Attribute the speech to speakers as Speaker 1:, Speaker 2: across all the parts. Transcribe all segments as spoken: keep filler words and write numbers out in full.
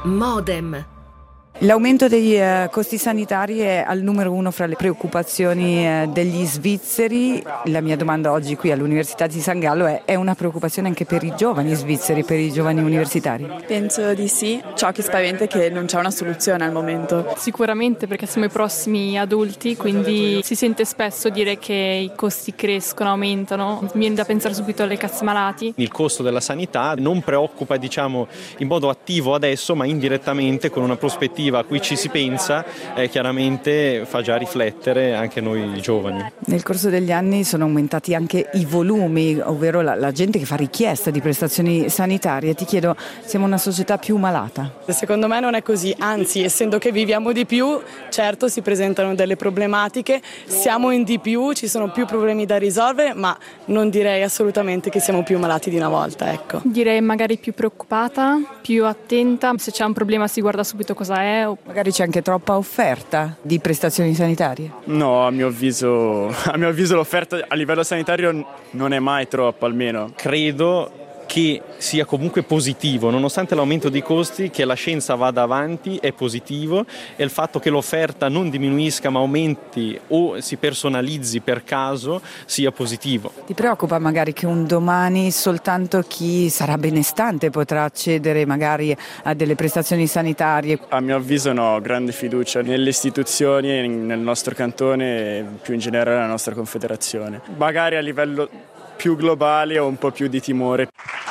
Speaker 1: Modem.
Speaker 2: L'aumento dei eh, costi sanitari è al numero uno fra le preoccupazioni eh, degli svizzeri. La mia domanda oggi qui all'Università di San Gallo è: è una preoccupazione anche per i giovani svizzeri, per i giovani universitari?
Speaker 3: Penso di sì. Ciò che spaventa è che non c'è una soluzione al momento.
Speaker 4: Sicuramente, perché siamo i prossimi adulti, quindi si sente spesso dire che i costi crescono, aumentano. Mi viene da pensare subito alle casse malati.
Speaker 5: Il costo della sanità non preoccupa, diciamo, in modo attivo adesso, ma indirettamente, con una prospettiva a cui ci si pensa, eh, chiaramente fa già riflettere anche noi giovani.
Speaker 2: Nel corso degli anni sono aumentati anche i volumi, ovvero la, la gente che fa richiesta di prestazioni sanitarie. Ti chiedo, siamo una società più malata?
Speaker 3: Secondo me non è così, anzi, essendo che viviamo di più, certo si presentano delle problematiche, siamo in di più, ci sono più problemi da risolvere, ma non direi assolutamente che siamo più malati di una volta, ecco.
Speaker 4: Direi magari più preoccupata, più attenta, se c'è un problema si guarda subito cosa è.
Speaker 2: Magari c'è anche troppa offerta di prestazioni sanitarie?
Speaker 6: No, a mio avviso, a mio avviso l'offerta a livello sanitario non è mai troppa, almeno.
Speaker 5: Credo che sia comunque positivo, nonostante l'aumento dei costi, che la scienza vada avanti è positivo, e il fatto che l'offerta non diminuisca ma aumenti o si personalizzi per caso sia positivo.
Speaker 2: Ti preoccupa magari che un domani soltanto chi sarà benestante potrà accedere magari a delle prestazioni sanitarie?
Speaker 6: A mio avviso no, grande fiducia nelle istituzioni, nel nostro cantone e più in generale nella nostra confederazione. Magari a livello più globale ho un po' più di timore.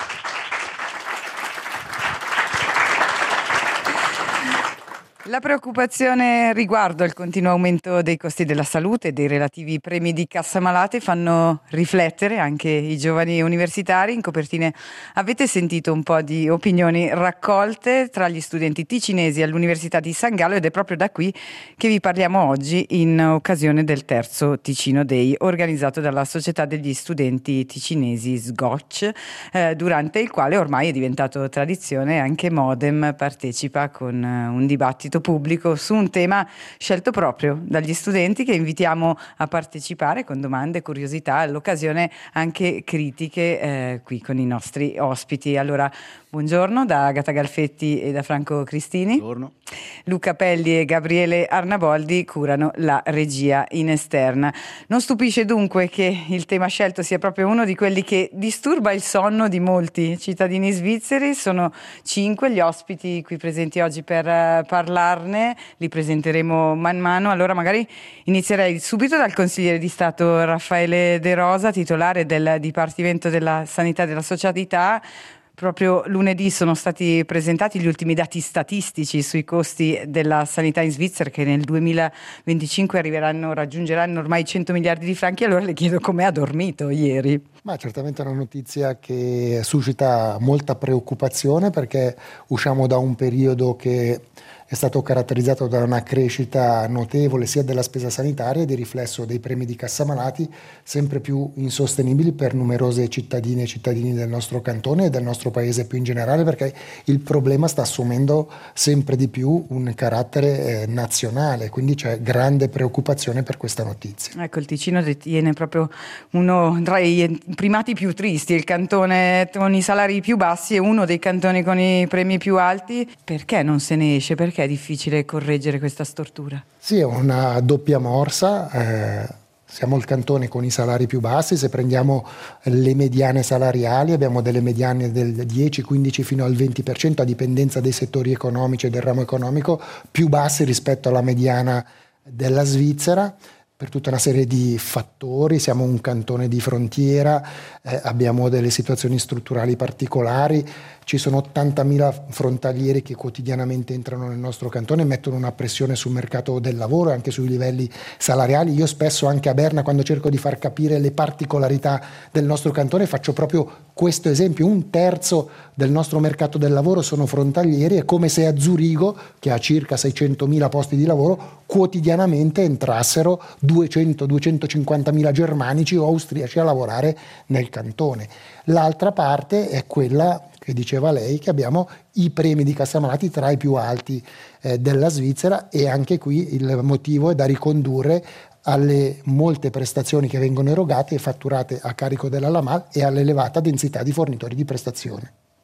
Speaker 2: La preoccupazione riguardo al continuo aumento dei costi della salute e dei relativi premi di cassa malate fanno riflettere anche i giovani universitari. In copertine avete sentito un po' di opinioni raccolte tra gli studenti ticinesi all'Università di San Gallo, ed è proprio da qui che vi parliamo oggi in occasione del terzo Ticino Day, organizzato dalla Società degli Studenti Ticinesi S G O C, eh, durante il quale ormai è diventato tradizione anche Modem partecipa con eh, un dibattito pubblico su un tema scelto proprio dagli studenti, che invitiamo a partecipare con domande, curiosità, all'occasione anche critiche eh, qui con i nostri ospiti. Allora, buongiorno da Agata Galfetti e da Franco Cristini.
Speaker 6: Buongiorno.
Speaker 2: Luca Pelli e Gabriele Arnaboldi curano la regia in esterna. Non stupisce dunque che il tema scelto sia proprio uno di quelli che disturba il sonno di molti cittadini svizzeri. Sono cinque gli ospiti qui presenti oggi per uh, parlarne, li presenteremo man mano. Allora magari inizierei subito dal consigliere di Stato Raffaele De Rosa, titolare del Dipartimento della Sanità e della Socialità. Proprio lunedì sono stati presentati gli ultimi dati statistici sui costi della sanità in Svizzera, che nel duemilaventicinque arriveranno, raggiungeranno ormai cento miliardi di franchi. Allora le chiedo come ha dormito ieri.
Speaker 7: Ma certamente è una notizia che suscita molta preoccupazione, perché usciamo da un periodo che è stato caratterizzato da una crescita notevole sia della spesa sanitaria e di riflesso dei premi di cassa malati sempre più insostenibili per numerose cittadine e cittadini del nostro cantone e del nostro paese più in generale, perché il problema sta assumendo sempre di più un carattere eh, nazionale, quindi c'è grande preoccupazione per questa notizia.
Speaker 2: Ecco, il Ticino detiene proprio uno tra i primati più tristi, il cantone con i salari più bassi e uno dei cantoni con i premi più alti. Perché non se ne esce? Perché è difficile correggere questa stortura?
Speaker 7: Sì, è una doppia morsa. Eh, siamo il cantone con i salari più bassi. Se prendiamo le mediane salariali, abbiamo delle mediane del dieci, quindici fino al venti per cento, a dipendenza dei settori economici e del ramo economico, più bassi rispetto alla mediana della Svizzera, per tutta una serie di fattori. Siamo un cantone di frontiera, eh, abbiamo delle situazioni strutturali particolari, ci sono ottantamila frontalieri che quotidianamente entrano nel nostro cantone e mettono una pressione sul mercato del lavoro e anche sui livelli salariali. Io spesso anche a Berna, quando cerco di far capire le particolarità del nostro cantone, faccio proprio questo esempio: un terzo del nostro mercato del lavoro sono frontalieri. È come se a Zurigo, che ha circa seicentomila posti di lavoro, quotidianamente entrassero duecento duecentocinquantamila germanici o austriaci a lavorare nel cantone. L'altra parte è quella che diceva lei, che abbiamo i premi di cassa malati tra i più alti eh, della Svizzera, e anche qui il motivo è da ricondurre alle molte prestazioni che vengono erogate e fatturate a carico della LAMAL e all'elevata densità di fornitori di prestazione.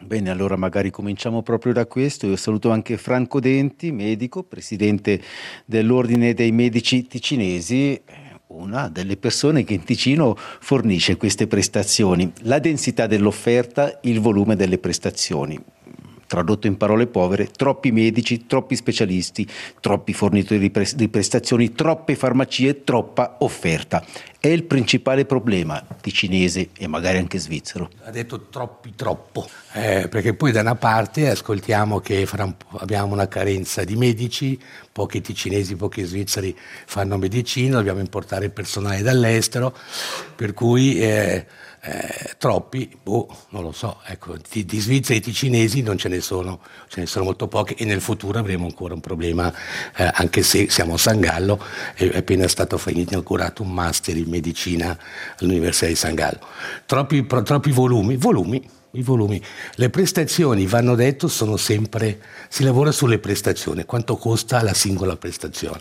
Speaker 1: Bene, allora magari cominciamo proprio da questo. Io saluto anche Franco Denti, medico, presidente dell'Ordine dei Medici Ticinesi, una delle persone che in Ticino fornisce queste prestazioni. La densità dell'offerta, il volume delle prestazioni. Tradotto in parole povere, troppi medici, troppi specialisti, troppi fornitori di, pre- di prestazioni, troppe farmacie, troppa offerta. È il principale problema ticinese e magari anche svizzero.
Speaker 8: Ha detto troppi troppo, eh, perché poi da una parte ascoltiamo che fra un po' abbiamo una carenza di medici, pochi ticinesi, pochi svizzeri fanno medicina, dobbiamo importare personale dall'estero, per cui eh, Eh, troppi, boh, non lo so, ecco, di, di svizzeri e ticinesi non ce ne sono, ce ne sono molto pochi e nel futuro avremo ancora un problema, eh, anche se siamo a San Gallo, è appena stato inaugurato un master in medicina all'Università di San Gallo. Troppi, pro, troppi volumi, volumi, i volumi. Le prestazioni, vanno detto, sono sempre, si lavora sulle prestazioni, quanto costa la singola prestazione.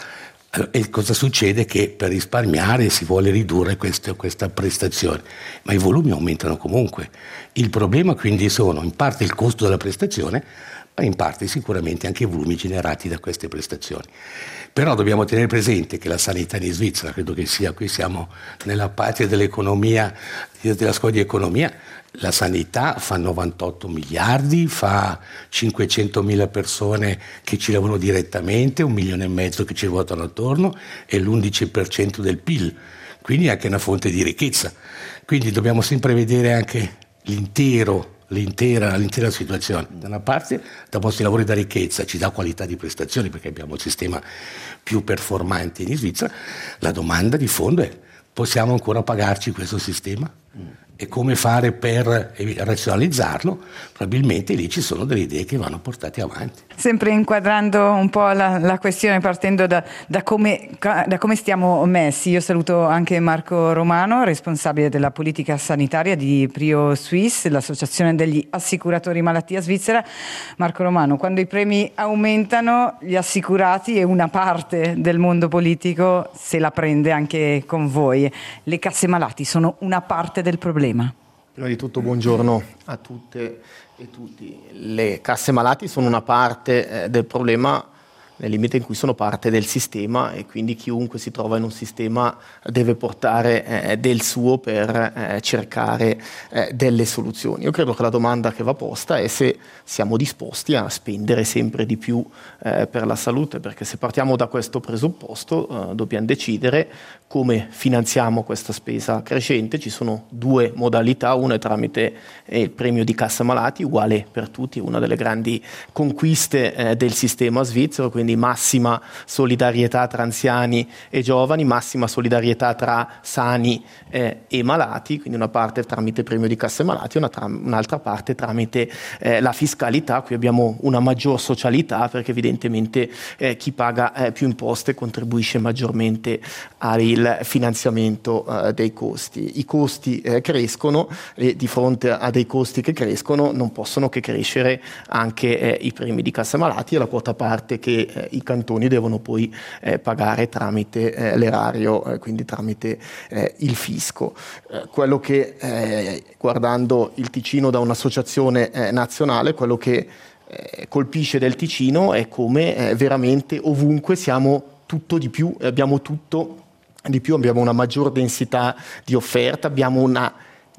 Speaker 8: E cosa succede? Che per risparmiare si vuole ridurre questo, questa prestazione, ma i volumi aumentano comunque. Il problema quindi sono in parte il costo della prestazione, ma in parte sicuramente anche i volumi generati da queste prestazioni. Però dobbiamo tenere presente che la sanità in Svizzera, credo che sia, qui siamo nella patria dell'economia, della scuola di economia, la sanità fa novantotto miliardi, fa cinquecentomila persone che ci lavorano direttamente, un milione e mezzo che ci ruotano attorno e l'undici per cento del P I L, quindi è anche una fonte di ricchezza. Quindi dobbiamo sempre vedere anche l'intero, l'intera, l'intera situazione. Da una parte da posti di lavoro da ricchezza, ci dà qualità di prestazioni perché abbiamo il sistema più performante in Svizzera, la domanda di fondo è: possiamo ancora pagarci questo sistema? E come fare per razionalizzarlo? Probabilmente lì ci sono delle idee che vanno portate avanti.
Speaker 2: Sempre inquadrando un po' la, la questione, partendo da, da, come, da come stiamo messi, io saluto anche Marco Romano, responsabile della politica sanitaria di Prio Suisse, l'associazione degli assicuratori malattia svizzera. Marco Romano, quando i premi aumentano, gli assicurati e una parte del mondo politico se la prende anche con voi. Le casse malati sono una parte del problema.
Speaker 9: Prima di tutto buongiorno a tutte e tutti. Le casse malati sono una parte eh, del problema nel limite in cui sono parte del sistema e quindi chiunque si trova in un sistema deve portare eh, del suo per eh, cercare eh, delle soluzioni. Io credo che la domanda che va posta è se siamo disposti a spendere sempre di più eh, per la salute, perché se partiamo da questo presupposto eh, dobbiamo decidere come finanziamo questa spesa crescente. Ci sono due modalità, una è tramite eh, il premio di cassa malati, uguale per tutti, una delle grandi conquiste eh, del sistema svizzero, quindi massima solidarietà tra anziani e giovani, massima solidarietà tra sani eh, e malati, quindi una parte tramite premio di cassa malati, una tra- un'altra parte tramite eh, la fiscalità. Qui abbiamo una maggior socialità perché evidentemente eh, chi paga eh, più imposte contribuisce maggiormente al finanziamento eh, dei costi. I costi eh, crescono e di fronte a dei costi che crescono non possono che crescere anche eh, i premi di cassa malati e la quota parte che eh, i cantoni devono poi eh, pagare tramite eh, l'erario, eh, quindi tramite eh, il fisco. Eh, quello che eh, guardando il Ticino da un'associazione eh, nazionale, quello che eh, colpisce del Ticino è come eh, veramente ovunque siamo tutto di più, abbiamo tutto di più, abbiamo una maggior densità di offerta, abbiamo una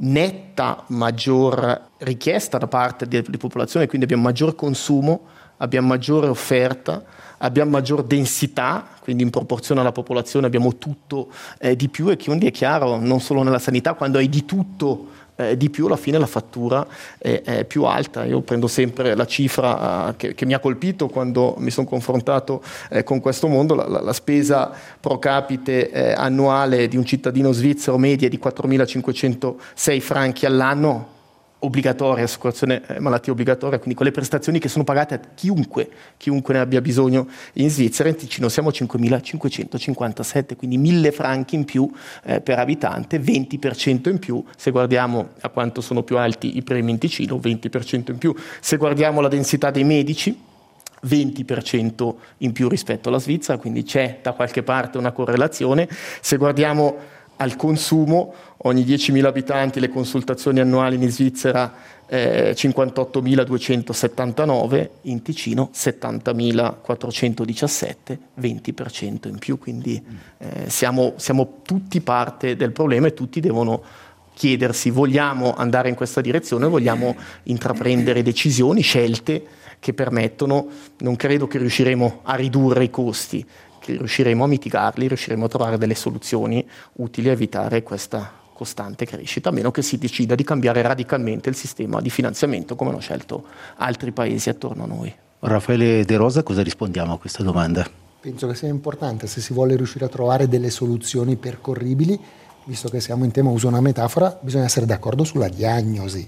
Speaker 9: netta maggior richiesta da parte delle popolazioni, quindi abbiamo maggior consumo, abbiamo maggiore offerta, abbiamo maggior densità, quindi in proporzione alla popolazione abbiamo tutto eh, di più, e quindi è chiaro, non solo nella sanità, quando hai di tutto eh, di più, alla fine la fattura è, è più alta. Io prendo sempre la cifra eh, che, che mi ha colpito quando mi sono confrontato eh, con questo mondo, la, la, la spesa pro capite eh, annuale di un cittadino svizzero media è di quattromilacinquecentosei franchi all'anno, obbligatoria, assicurazione eh, malattia obbligatoria, quindi quelle prestazioni che sono pagate a chiunque, chiunque ne abbia bisogno in Svizzera. In Ticino siamo a cinquemilacinquecentocinquantasette, quindi mille franchi in più eh, per abitante, venti per cento in più se guardiamo a quanto sono più alti i premi in Ticino, venti per cento in più se guardiamo la densità dei medici, venti per cento in più rispetto alla Svizzera, quindi c'è da qualche parte una correlazione. Se guardiamo al consumo, ogni diecimila abitanti le consultazioni annuali in Svizzera eh, cinquantottomiladuecentosettantanove, in Ticino settantamilaquattrocentodiciassette, venti per cento in più, quindi eh, siamo, siamo tutti parte del problema e tutti devono chiedersi: vogliamo andare in questa direzione, vogliamo intraprendere decisioni, scelte che permettono, non credo che riusciremo a ridurre i costi, che riusciremo a mitigarli, riusciremo a trovare delle soluzioni utili a evitare questa costante crescita, a meno che si decida di cambiare radicalmente il sistema di finanziamento come hanno scelto altri paesi attorno a noi.
Speaker 1: Raffaele De Rosa, cosa rispondiamo a questa domanda?
Speaker 7: Penso che sia importante, se si vuole riuscire a trovare delle soluzioni percorribili, visto che siamo in tema, uso una metafora, bisogna essere d'accordo sulla diagnosi.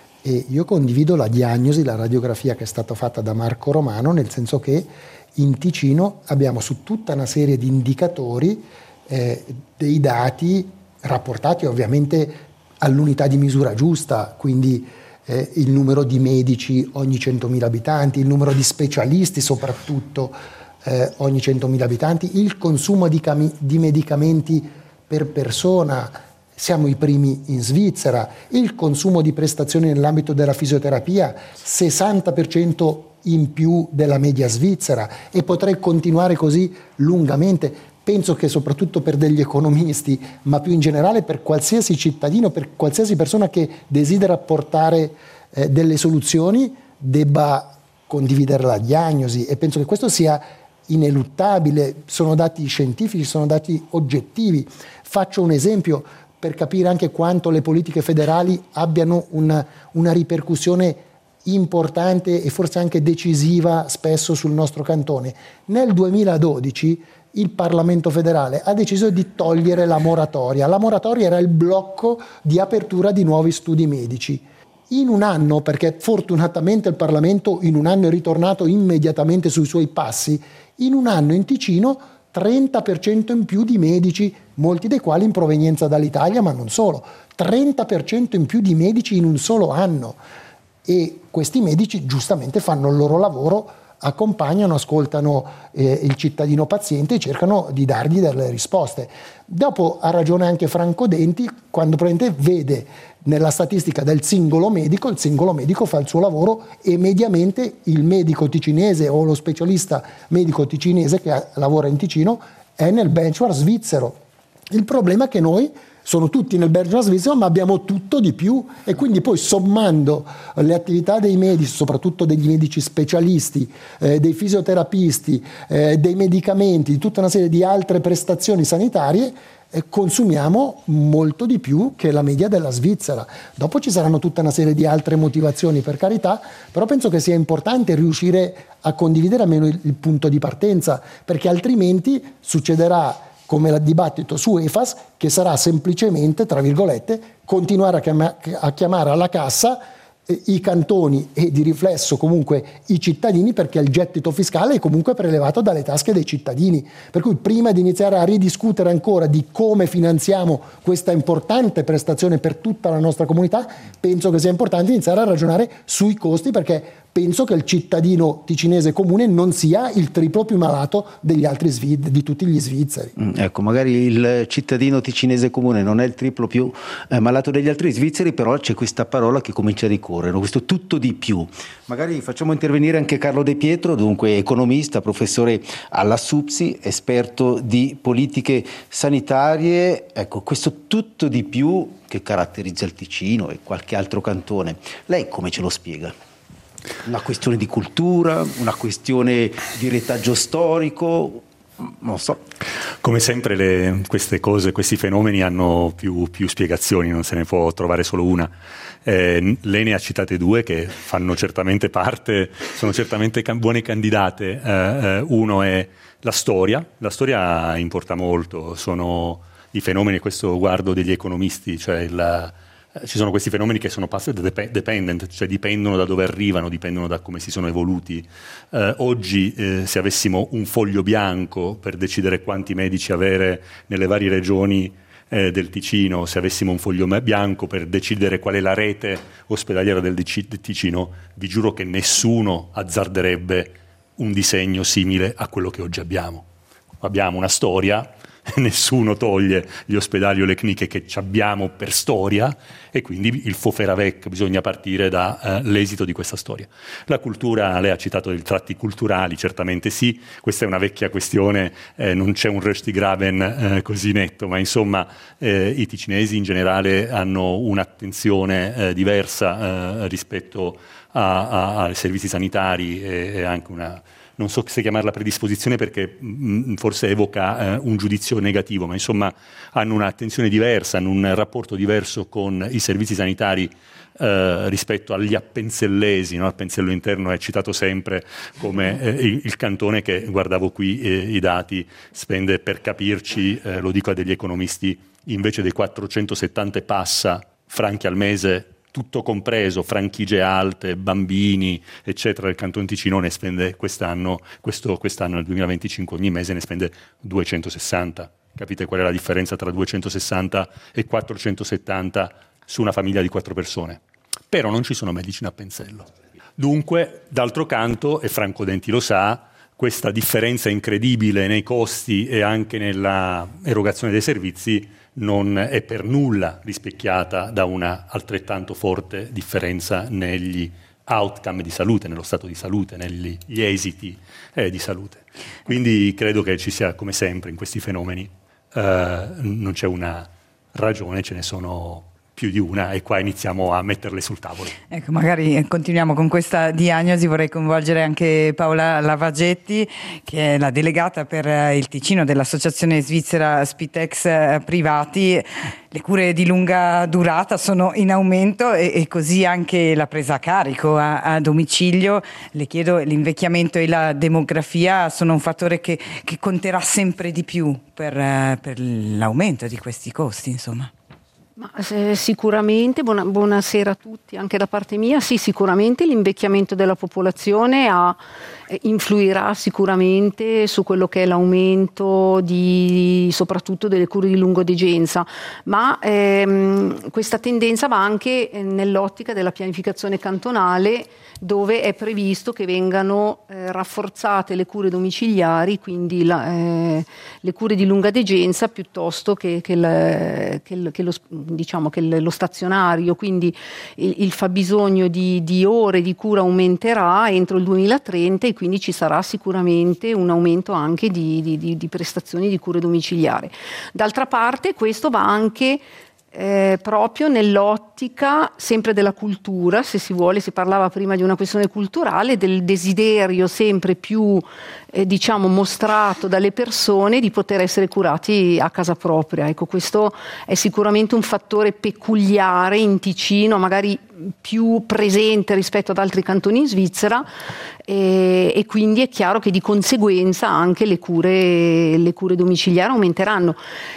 Speaker 7: E io condivido la diagnosi, la radiografia che è stata fatta da Marco Romano, nel senso che in Ticino abbiamo su tutta una serie di indicatori eh, dei dati rapportati ovviamente all'unità di misura giusta, quindi eh, il numero di medici ogni centomila abitanti, il numero di specialisti soprattutto eh, ogni centomila abitanti, il consumo di, cami- di medicamenti per persona, siamo i primi in Svizzera, il consumo di prestazioni nell'ambito della fisioterapia, sessanta per cento in più della media svizzera, e potrei continuare così lungamente. Penso che soprattutto per degli economisti, ma più in generale per qualsiasi cittadino, per qualsiasi persona che desidera portare eh, delle soluzioni, debba condividere la diagnosi, e penso che questo sia ineluttabile. Sono dati scientifici, sono dati oggettivi. Faccio un esempio per capire anche quanto le politiche federali abbiano una, una ripercussione importante e forse anche decisiva spesso sul nostro cantone. Nel duemiladodici il Parlamento federale ha deciso di togliere la moratoria. La moratoria era il blocco di apertura di nuovi studi medici. In un anno, perché fortunatamente il Parlamento in un anno è ritornato immediatamente sui suoi passi, in un anno in Ticino trenta per cento in più di medici, molti dei quali in provenienza dall'Italia, ma non solo. trenta per cento in più di medici in un solo anno. E questi medici giustamente fanno il loro lavoro, accompagnano, ascoltano eh, il cittadino paziente e cercano di dargli delle risposte. Dopo ha ragione anche Franco Denti quando probabilmente vede nella statistica del singolo medico, il singolo medico fa il suo lavoro e mediamente il medico ticinese o lo specialista medico ticinese che lavora in Ticino è nel benchmark svizzero. Il problema è che noi sono tutti nel benchmark svizzero, ma abbiamo tutto di più, e quindi poi sommando le attività dei medici, soprattutto degli medici specialisti, eh, dei fisioterapisti, eh, dei medicamenti, di tutta una serie di altre prestazioni sanitarie, eh, consumiamo molto di più che la media della Svizzera. Dopo ci saranno tutta una serie di altre motivazioni, per carità, però penso che sia importante riuscire a condividere almeno il, il punto di partenza, perché altrimenti succederà come il dibattito su E F A S, che sarà semplicemente, tra virgolette, continuare a, chiama- a chiamare alla cassa eh, i cantoni e di riflesso comunque i cittadini, perché il gettito fiscale è comunque prelevato dalle tasche dei cittadini. Per cui prima di iniziare a ridiscutere ancora di come finanziamo questa importante prestazione per tutta la nostra comunità, penso che sia importante iniziare a ragionare sui costi, perché penso che il cittadino ticinese comune non sia il triplo più malato degli altri svi- di tutti gli svizzeri.
Speaker 1: Mm, ecco, magari il cittadino ticinese comune non è il triplo più eh, malato degli altri svizzeri, però c'è questa parola che comincia a ricorrere, questo tutto di più. Magari facciamo intervenire anche Carlo De Pietro, dunque economista, professore alla SUPSI, esperto di politiche sanitarie. Ecco, questo tutto di più che caratterizza il Ticino e qualche altro cantone, lei come ce lo spiega? Una questione di cultura, una questione di retaggio storico, non so.
Speaker 10: Come sempre le, queste cose, questi fenomeni hanno più, più spiegazioni, non se ne può trovare solo una. Eh, lei ne ha citate due che fanno certamente parte, sono certamente can- buone candidate. Eh, eh, uno è la storia, la storia importa molto, sono i fenomeni, questo guardo degli economisti, cioè il... Ci sono questi fenomeni che sono passive dependent, cioè dipendono da dove arrivano, dipendono da come si sono evoluti. Eh, oggi eh, se avessimo un foglio bianco per decidere quanti medici avere nelle varie regioni eh, del Ticino, se avessimo un foglio bianco per decidere qual è la rete ospedaliera del Ticino, vi giuro che nessuno azzarderebbe un disegno simile a quello che oggi abbiamo. Abbiamo una storia nessuno toglie gli ospedali o le cliniche che ci abbiamo per storia, e quindi il Foferavec bisogna partire dall'esito uh, di questa storia. La cultura, lei ha citato dei tratti culturali, certamente sì, questa è una vecchia questione, eh, non c'è un Röstigraben eh, così netto, ma insomma eh, i ticinesi in generale hanno un'attenzione eh, diversa eh, rispetto a, a, ai servizi sanitari e, e anche una, non so se chiamarla predisposizione perché mh, forse evoca eh, un giudizio negativo, ma insomma hanno un'attenzione diversa, hanno un rapporto diverso con i servizi sanitari eh, rispetto agli appenzellesi, no? Appenzello interno è citato sempre come eh, il, il cantone che, guardavo qui eh, i dati, spende, per capirci, eh, lo dico a degli economisti, invece dei quattrocentosettanta e passa franchi al mese, tutto compreso, franchigie alte, bambini, eccetera, il Canton Ticino ne spende quest'anno, questo, quest'anno nel duemilaventicinque ogni mese ne spende duecentosessanta. Capite qual è la differenza tra duecentosessanta e quattrocentosettanta su una famiglia di quattro persone? Però non ci sono medici in Appenzello. Dunque, d'altro canto, e Franco Denti lo sa, questa differenza incredibile nei costi e anche nella erogazione dei servizi non è per nulla rispecchiata da una altrettanto forte differenza negli outcome di salute, nello stato di salute, negli esiti eh, di salute. Quindi credo che ci sia, come sempre, in questi fenomeni eh, non c'è una ragione, ce ne sono più di una, e qua iniziamo a metterle sul tavolo. Ecco, magari continuiamo con questa diagnosi. Vorrei coinvolgere anche Paola Lavagetti, che è la delegata per il Ticino dell'Associazione Svizzera Spitex Privati. Le cure di lunga durata sono in aumento e, e così anche la presa a carico a, a domicilio. Le chiedo, l'invecchiamento e la demografia sono un fattore che, che conterà sempre di più per, per l'aumento di questi costi, insomma?
Speaker 11: Ma, eh, sicuramente, buona, buonasera a tutti anche da parte mia, sì, sicuramente l'invecchiamento della popolazione ha, eh, influirà sicuramente su quello che è l'aumento di, soprattutto delle cure di lungodegenza, ma ehm, questa tendenza va anche nell'ottica della pianificazione cantonale, dove è previsto che vengano eh, rafforzate le cure domiciliari, quindi la, eh, le cure di lunga degenza piuttosto che, che, la, che, che, lo, diciamo, che lo stazionario, quindi il, il fabbisogno di, di ore di cura aumenterà entro il duemilatrenta e quindi ci sarà sicuramente un aumento anche di, di, di, di prestazioni di cure domiciliari. D'altra parte questo va anche Eh, proprio nell'ottica sempre della cultura, se si vuole, si parlava prima di una questione culturale, del desiderio sempre più eh, diciamo mostrato dalle persone di poter essere curati a casa propria. Ecco, questo è sicuramente un fattore peculiare in Ticino, magari più presente rispetto ad altri cantoni in Svizzera, e, e quindi è chiaro che di conseguenza anche le cure, le cure domiciliari aumenteranno.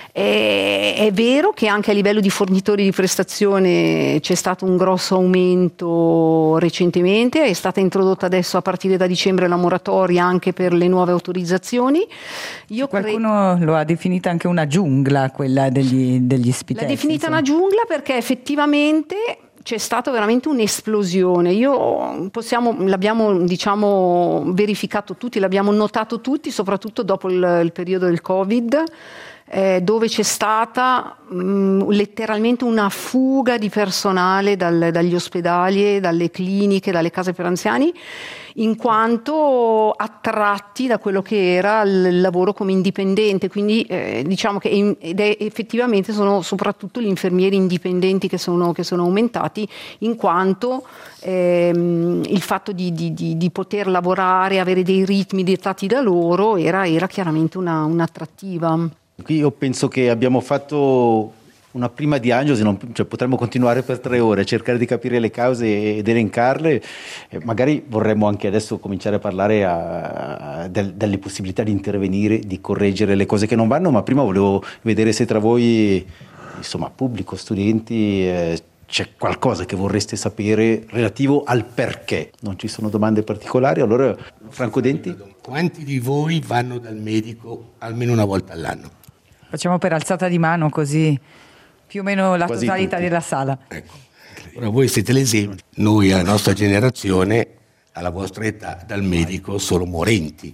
Speaker 11: È, è vero che anche a livello di fornitori di prestazione c'è stato un grosso aumento recentemente, è stata introdotta adesso a partire da dicembre la moratoria anche per le nuove autorizzazioni. Io
Speaker 2: Qualcuno cre... lo ha definita anche una giungla, quella degli, degli Spitex.
Speaker 11: L'ha definita
Speaker 2: insomma.
Speaker 11: una giungla perché effettivamente c'è stata veramente un'esplosione. Io possiamo, l'abbiamo diciamo verificato tutti, l'abbiamo notato tutti, soprattutto dopo il, il periodo del Covid, eh, dove c'è stata mh, letteralmente una fuga di personale dal, dagli ospedali, dalle cliniche, dalle case per anziani, in quanto attratti da quello che era il lavoro come indipendente. Quindi eh, diciamo che in, ed è, effettivamente sono soprattutto gli infermieri indipendenti che sono, che sono aumentati, in quanto ehm, il fatto di, di, di, di poter lavorare, avere dei ritmi dettati da loro era, era chiaramente una, un'attrattiva.
Speaker 1: Qui io penso che abbiamo fatto una prima diagnosi, non, cioè potremmo continuare per tre ore a cercare di capire le cause ed elencarle, e magari vorremmo anche adesso cominciare a parlare a, a, del, delle possibilità di intervenire, di correggere le cose che non vanno, ma prima volevo vedere se tra voi, insomma, pubblico, studenti, eh, c'è qualcosa che vorreste sapere relativo al perché. Non ci sono domande particolari? Allora, Franco Denti?
Speaker 8: Quanti di voi vanno dal medico almeno una volta all'anno?
Speaker 2: Facciamo per alzata di mano, così più o meno la
Speaker 8: Quasi
Speaker 2: totalità
Speaker 8: tutti.
Speaker 2: della sala.
Speaker 8: Ecco. Ora voi siete l'esempio. Noi, alla nostra generazione, alla vostra età, dal medico solo morenti.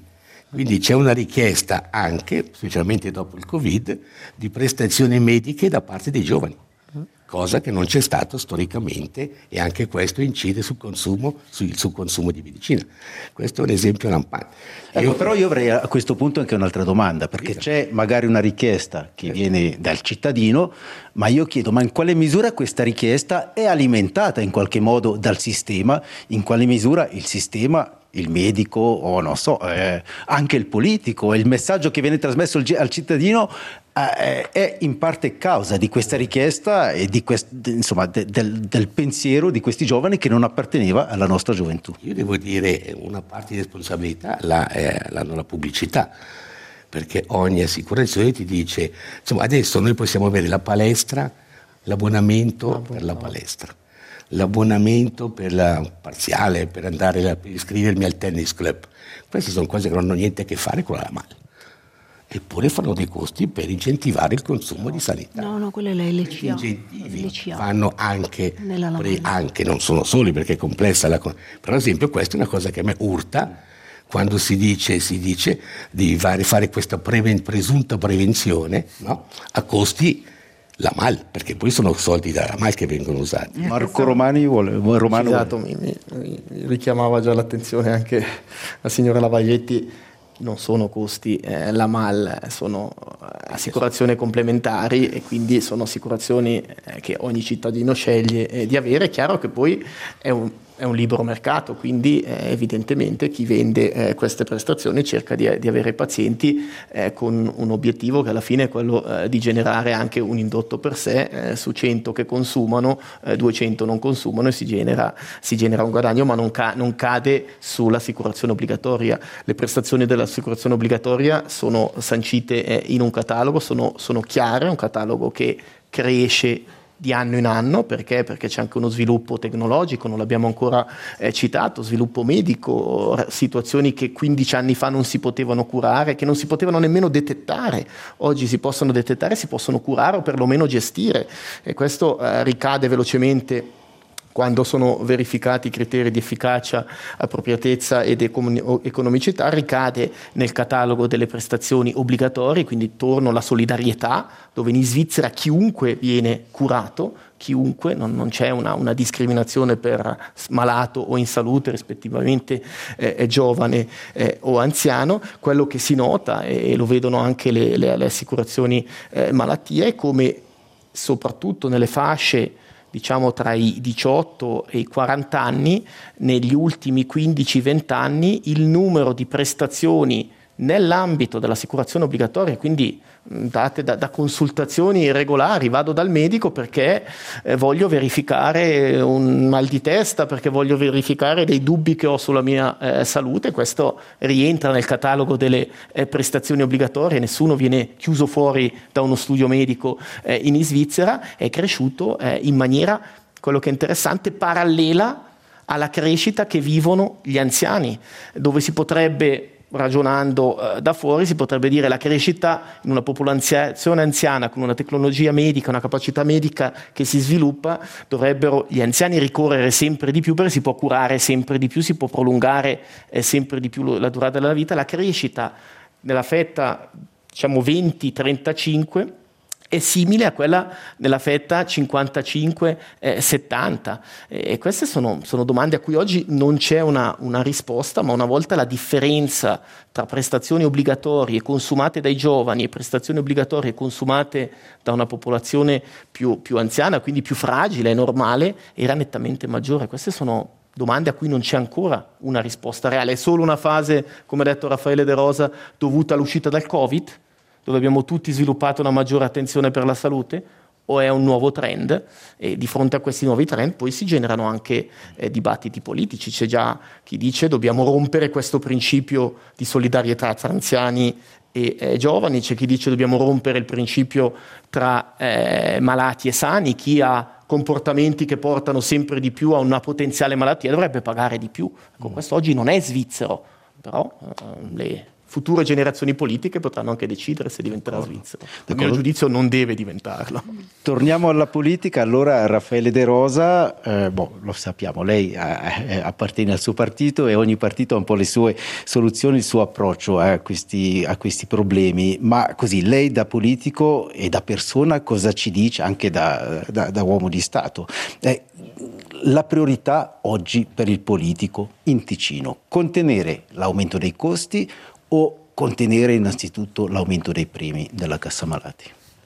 Speaker 8: Quindi c'è una richiesta anche, specialmente dopo il Covid, di prestazioni mediche da parte dei giovani, cosa che non c'è stato storicamente, e anche questo incide sul consumo, sul, sul consumo di medicina. Questo è un esempio lampante.
Speaker 1: Ecco, io, però io avrei a questo punto anche un'altra domanda, perché c'è magari una richiesta che viene dal cittadino, ma io chiedo, ma in quale misura questa richiesta è alimentata in qualche modo dal sistema, in quale misura il sistema, il medico o non so, eh, anche il politico, il messaggio che viene trasmesso al, al cittadino eh, è in parte causa di questa richiesta e di quest, insomma, de, del, del pensiero di questi giovani che non apparteneva alla nostra gioventù.
Speaker 8: Io devo dire una parte di responsabilità la, eh, l'hanno la pubblicità, perché ogni assicurazione ti dice, insomma, adesso noi possiamo avere la palestra, l'abbonamento ah, per la palestra, l'abbonamento per la parziale, per andare a, per iscrivermi al tennis club. Queste sono cose che non hanno niente a che fare con la M A L, eppure fanno dei costi per incentivare il consumo di sanità.
Speaker 11: No, no, quella è la L C A.
Speaker 8: Gli incentivi fanno anche, pre, anche, non sono soli perché è complessa la cosa, per esempio questa è una cosa che a me urta, quando si dice, si dice di fare questa preven, presunta prevenzione, no? A costi la M A L, perché poi sono soldi della M A L che vengono usati.
Speaker 1: Marco Romani vuole, Romano
Speaker 9: esatto,
Speaker 1: vuole.
Speaker 9: Mi, mi, mi richiamava già l'attenzione anche la signora Lavaglietti, non sono costi, eh, la M A L sono assicurazioni complementari e quindi sono assicurazioni eh, che ogni cittadino sceglie eh, di avere. È chiaro che poi è un È un libero mercato, quindi eh, evidentemente chi vende eh, queste prestazioni cerca di, di avere pazienti eh, con un obiettivo che alla fine è quello eh, di generare anche un indotto per sé, eh, su cento che consumano, eh, duecento non consumano e si genera, si genera un guadagno, ma non, ca- non cade sull'assicurazione obbligatoria. Le prestazioni dell'assicurazione obbligatoria sono sancite eh, in un catalogo, sono, sono chiare, un catalogo che cresce di anno in anno, perché? Perché c'è anche uno sviluppo tecnologico, non l'abbiamo ancora eh, citato, sviluppo medico, situazioni che quindici anni fa non si potevano curare, che non si potevano nemmeno detettare, oggi si possono detettare, si possono curare o perlomeno gestire, e questo eh, ricade velocemente quando sono verificati i criteri di efficacia, appropriatezza ed economicità, ricade nel catalogo delle prestazioni obbligatorie, quindi torno alla solidarietà, dove in Svizzera chiunque viene curato, chiunque, non, non c'è una, una discriminazione per malato o in salute, rispettivamente eh, giovane eh, o anziano. Quello che si nota, e lo vedono anche le, le, le assicurazioni eh, malattie, è come soprattutto nelle fasce diciamo tra i diciotto e i quaranta anni, negli ultimi quindici venti anni il numero di prestazioni nell'ambito dell'assicurazione obbligatoria, quindi date da, da consultazioni regolari, vado dal medico perché eh, voglio verificare un mal di testa, perché voglio verificare dei dubbi che ho sulla mia eh, salute, questo rientra nel catalogo delle eh, prestazioni obbligatorie, nessuno viene chiuso fuori da uno studio medico eh, in Svizzera, è cresciuto eh, in maniera, quello che è interessante, parallela alla crescita che vivono gli anziani, dove si potrebbe, ragionando eh, da fuori, si potrebbe dire la crescita in una popolazione anziana con una tecnologia medica, una capacità medica che si sviluppa, dovrebbero gli anziani ricorrere sempre di più perché si può curare sempre di più, si può prolungare eh, sempre di più la durata della vita. La crescita nella fetta diciamo venti trentacinque è simile a quella nella fetta cinquantacinque settanta, e queste sono, sono domande a cui oggi non c'è una, una risposta, ma una volta la differenza tra prestazioni obbligatorie consumate dai giovani e prestazioni obbligatorie consumate da una popolazione più, più anziana, quindi più fragile e normale, era nettamente maggiore. Queste sono domande a cui non c'è ancora una risposta reale. È solo una fase, come ha detto Raffaele De Rosa, dovuta all'uscita dal Covid, dove abbiamo tutti sviluppato una maggiore attenzione per la salute, o è un nuovo trend? E di fronte a questi nuovi trend poi si generano anche eh, dibattiti politici. C'è già chi dice dobbiamo rompere questo principio di solidarietà tra anziani e eh, giovani, c'è chi dice dobbiamo rompere il principio tra eh, malati e sani, chi ha comportamenti che portano sempre di più a una potenziale malattia dovrebbe pagare di più. Ecco, questo oggi non è svizzero, però eh, le future generazioni politiche potranno anche decidere se diventerà svizzero. A mio giudizio non deve diventarlo.
Speaker 1: Torniamo alla politica. Allora Raffaele De Rosa, eh, boh, lo sappiamo, lei eh, appartiene al suo partito e ogni partito ha un po' le sue soluzioni, il suo approccio eh, a, questi, a questi problemi, ma così lei da politico e da persona cosa ci dice, anche da, da, da uomo di Stato? Eh, la priorità oggi per il politico in Ticino, contenere l'aumento dei costi o contenere innanzitutto l'aumento dei premi della Cassa Malati?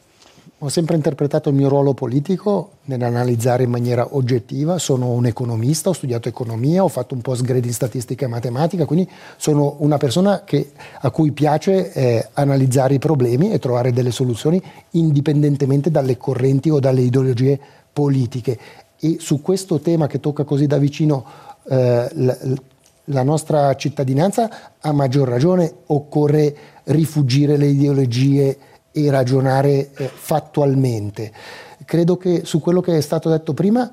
Speaker 7: Ho sempre interpretato il mio ruolo politico nell'analizzare in maniera oggettiva. Sono un economista, ho studiato economia, ho fatto un postgrad in statistica e matematica, quindi sono una persona che, a cui piace eh, analizzare i problemi e trovare delle soluzioni indipendentemente dalle correnti o dalle ideologie politiche. E su questo tema che tocca così da vicino eh, la, la nostra cittadinanza, a maggior ragione occorre rifuggire le ideologie e ragionare eh, fattualmente. Credo che su quello che è stato detto prima,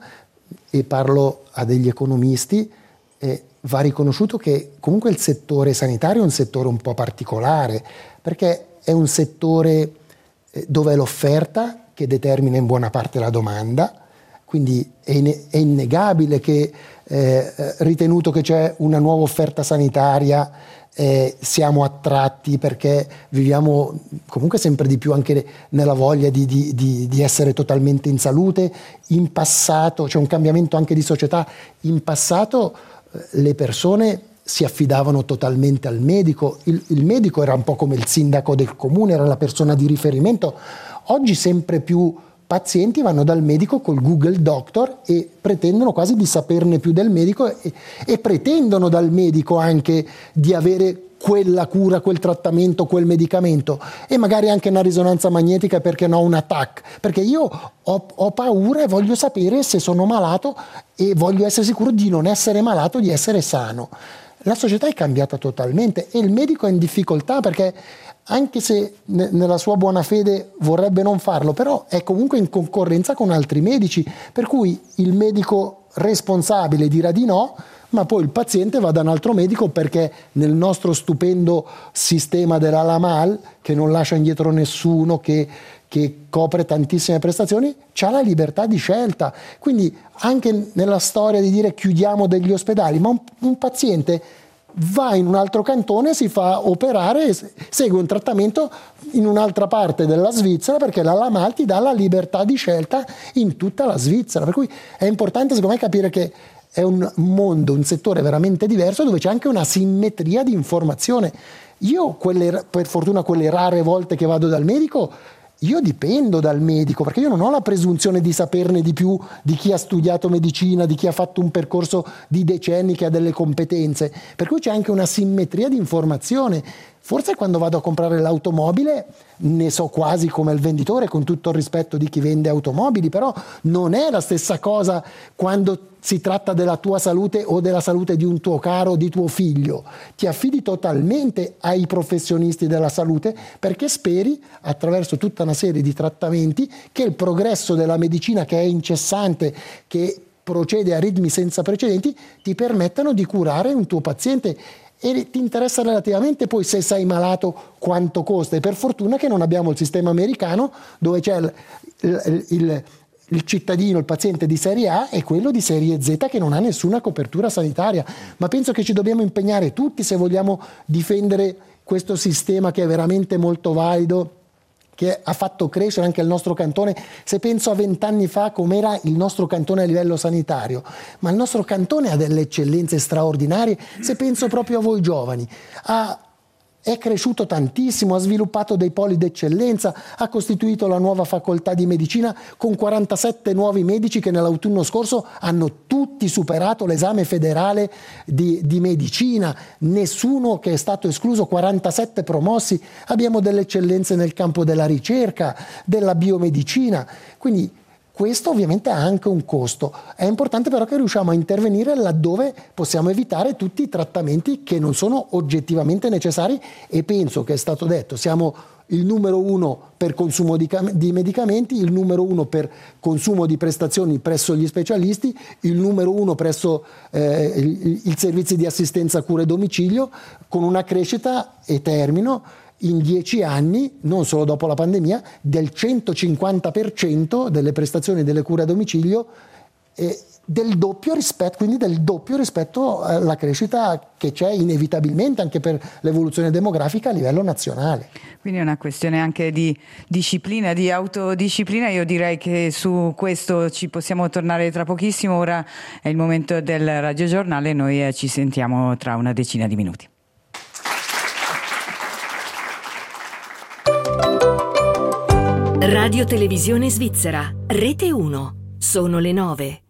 Speaker 7: e parlo a degli economisti, eh, va riconosciuto che comunque il settore sanitario è un settore un po' particolare, perché è un settore eh, dove è l'offerta che determina in buona parte la domanda, quindi è, in, è innegabile che eh, ritenuto che c'è una nuova offerta sanitaria, Eh, siamo attratti perché viviamo comunque sempre di più anche nella voglia di, di, di, di essere totalmente in salute. In passato c'è un cambiamento anche di società. In passato eh, le persone si affidavano totalmente al medico, il, il medico era un po' come il sindaco del comune, era la persona di riferimento. Oggi sempre più pazienti vanno dal medico col Google Doctor e pretendono quasi di saperne più del medico e, e pretendono dal medico anche di avere quella cura, quel trattamento, quel medicamento e magari anche una risonanza magnetica, perché no una T A C, perché io ho, ho paura e voglio sapere se sono malato e voglio essere sicuro di non essere malato, di essere sano. La società è cambiata totalmente e il medico è in difficoltà perché anche se ne, nella sua buona fede vorrebbe non farlo, però è comunque in concorrenza con altri medici, per cui il medico responsabile dirà di no, ma poi il paziente va da un altro medico perché nel nostro stupendo sistema della LAMAL, che non lascia indietro nessuno, che, che copre tantissime prestazioni, c'ha la libertà di scelta. Quindi anche nella storia di dire chiudiamo degli ospedali, ma un, un paziente va in un altro cantone, si fa operare e segue un trattamento in un'altra parte della Svizzera perché la LAMAL ti dà la libertà di scelta in tutta la Svizzera. Per cui è importante secondo me capire che è un mondo, un settore veramente diverso dove c'è anche una simmetria di informazione. Io, quelle, per fortuna, quelle rare volte che vado dal medico, io dipendo dal medico perché io non ho la presunzione di saperne di più di chi ha studiato medicina, di chi ha fatto un percorso di decenni, che ha delle competenze, per cui c'è anche una simmetria di informazione. Forse quando vado a comprare l'automobile ne so quasi come il venditore, con tutto il rispetto di chi vende automobili, però non è la stessa cosa quando si tratta della tua salute o della salute di un tuo caro o di tuo figlio. Ti affidi totalmente ai professionisti della salute perché speri, attraverso tutta una serie di trattamenti, che il progresso della medicina, che è incessante, che procede a ritmi senza precedenti, ti permettano di curare un tuo paziente. E ti interessa relativamente poi se sei malato quanto costa, e per fortuna che non abbiamo il sistema americano dove c'è il, il, il, il cittadino, il paziente di serie A e quello di serie Z che non ha nessuna copertura sanitaria. Ma penso che ci dobbiamo impegnare tutti se vogliamo difendere questo sistema che è veramente molto valido, che ha fatto crescere anche il nostro cantone. Se penso a vent'anni fa com'era il nostro cantone a livello sanitario, ma il nostro cantone ha delle eccellenze straordinarie. Se penso proprio a voi giovani, ha, è cresciuto tantissimo, ha sviluppato dei poli d'eccellenza, ha costituito la nuova facoltà di medicina con quarantasette nuovi medici che nell'autunno scorso hanno tutti superato l'esame federale di, di medicina, nessuno che è stato escluso, quarantasette promossi. Abbiamo delle eccellenze nel campo della ricerca, della biomedicina, quindi questo ovviamente ha anche un costo. È importante però che riusciamo a intervenire laddove possiamo evitare tutti i trattamenti che non sono oggettivamente necessari, e penso che è stato detto, siamo il numero uno per consumo di, cam- di medicamenti, il numero uno per consumo di prestazioni presso gli specialisti, il numero uno presso eh, il, il servizi di assistenza cura e domicilio, con una crescita, e termino, in dieci anni, non solo dopo la pandemia, del centocinquanta per cento delle prestazioni delle cure a domicilio, eh, del doppio rispetto, quindi del doppio rispetto alla crescita che c'è inevitabilmente anche per l'evoluzione demografica a livello nazionale.
Speaker 2: Quindi è una questione anche di disciplina, di autodisciplina. Io direi che su questo ci possiamo tornare tra pochissimo. Ora è il momento del radiogiornale, noi ci sentiamo tra una decina di minuti.
Speaker 12: Radio Televisione Svizzera, Rete uno. Sono le nove.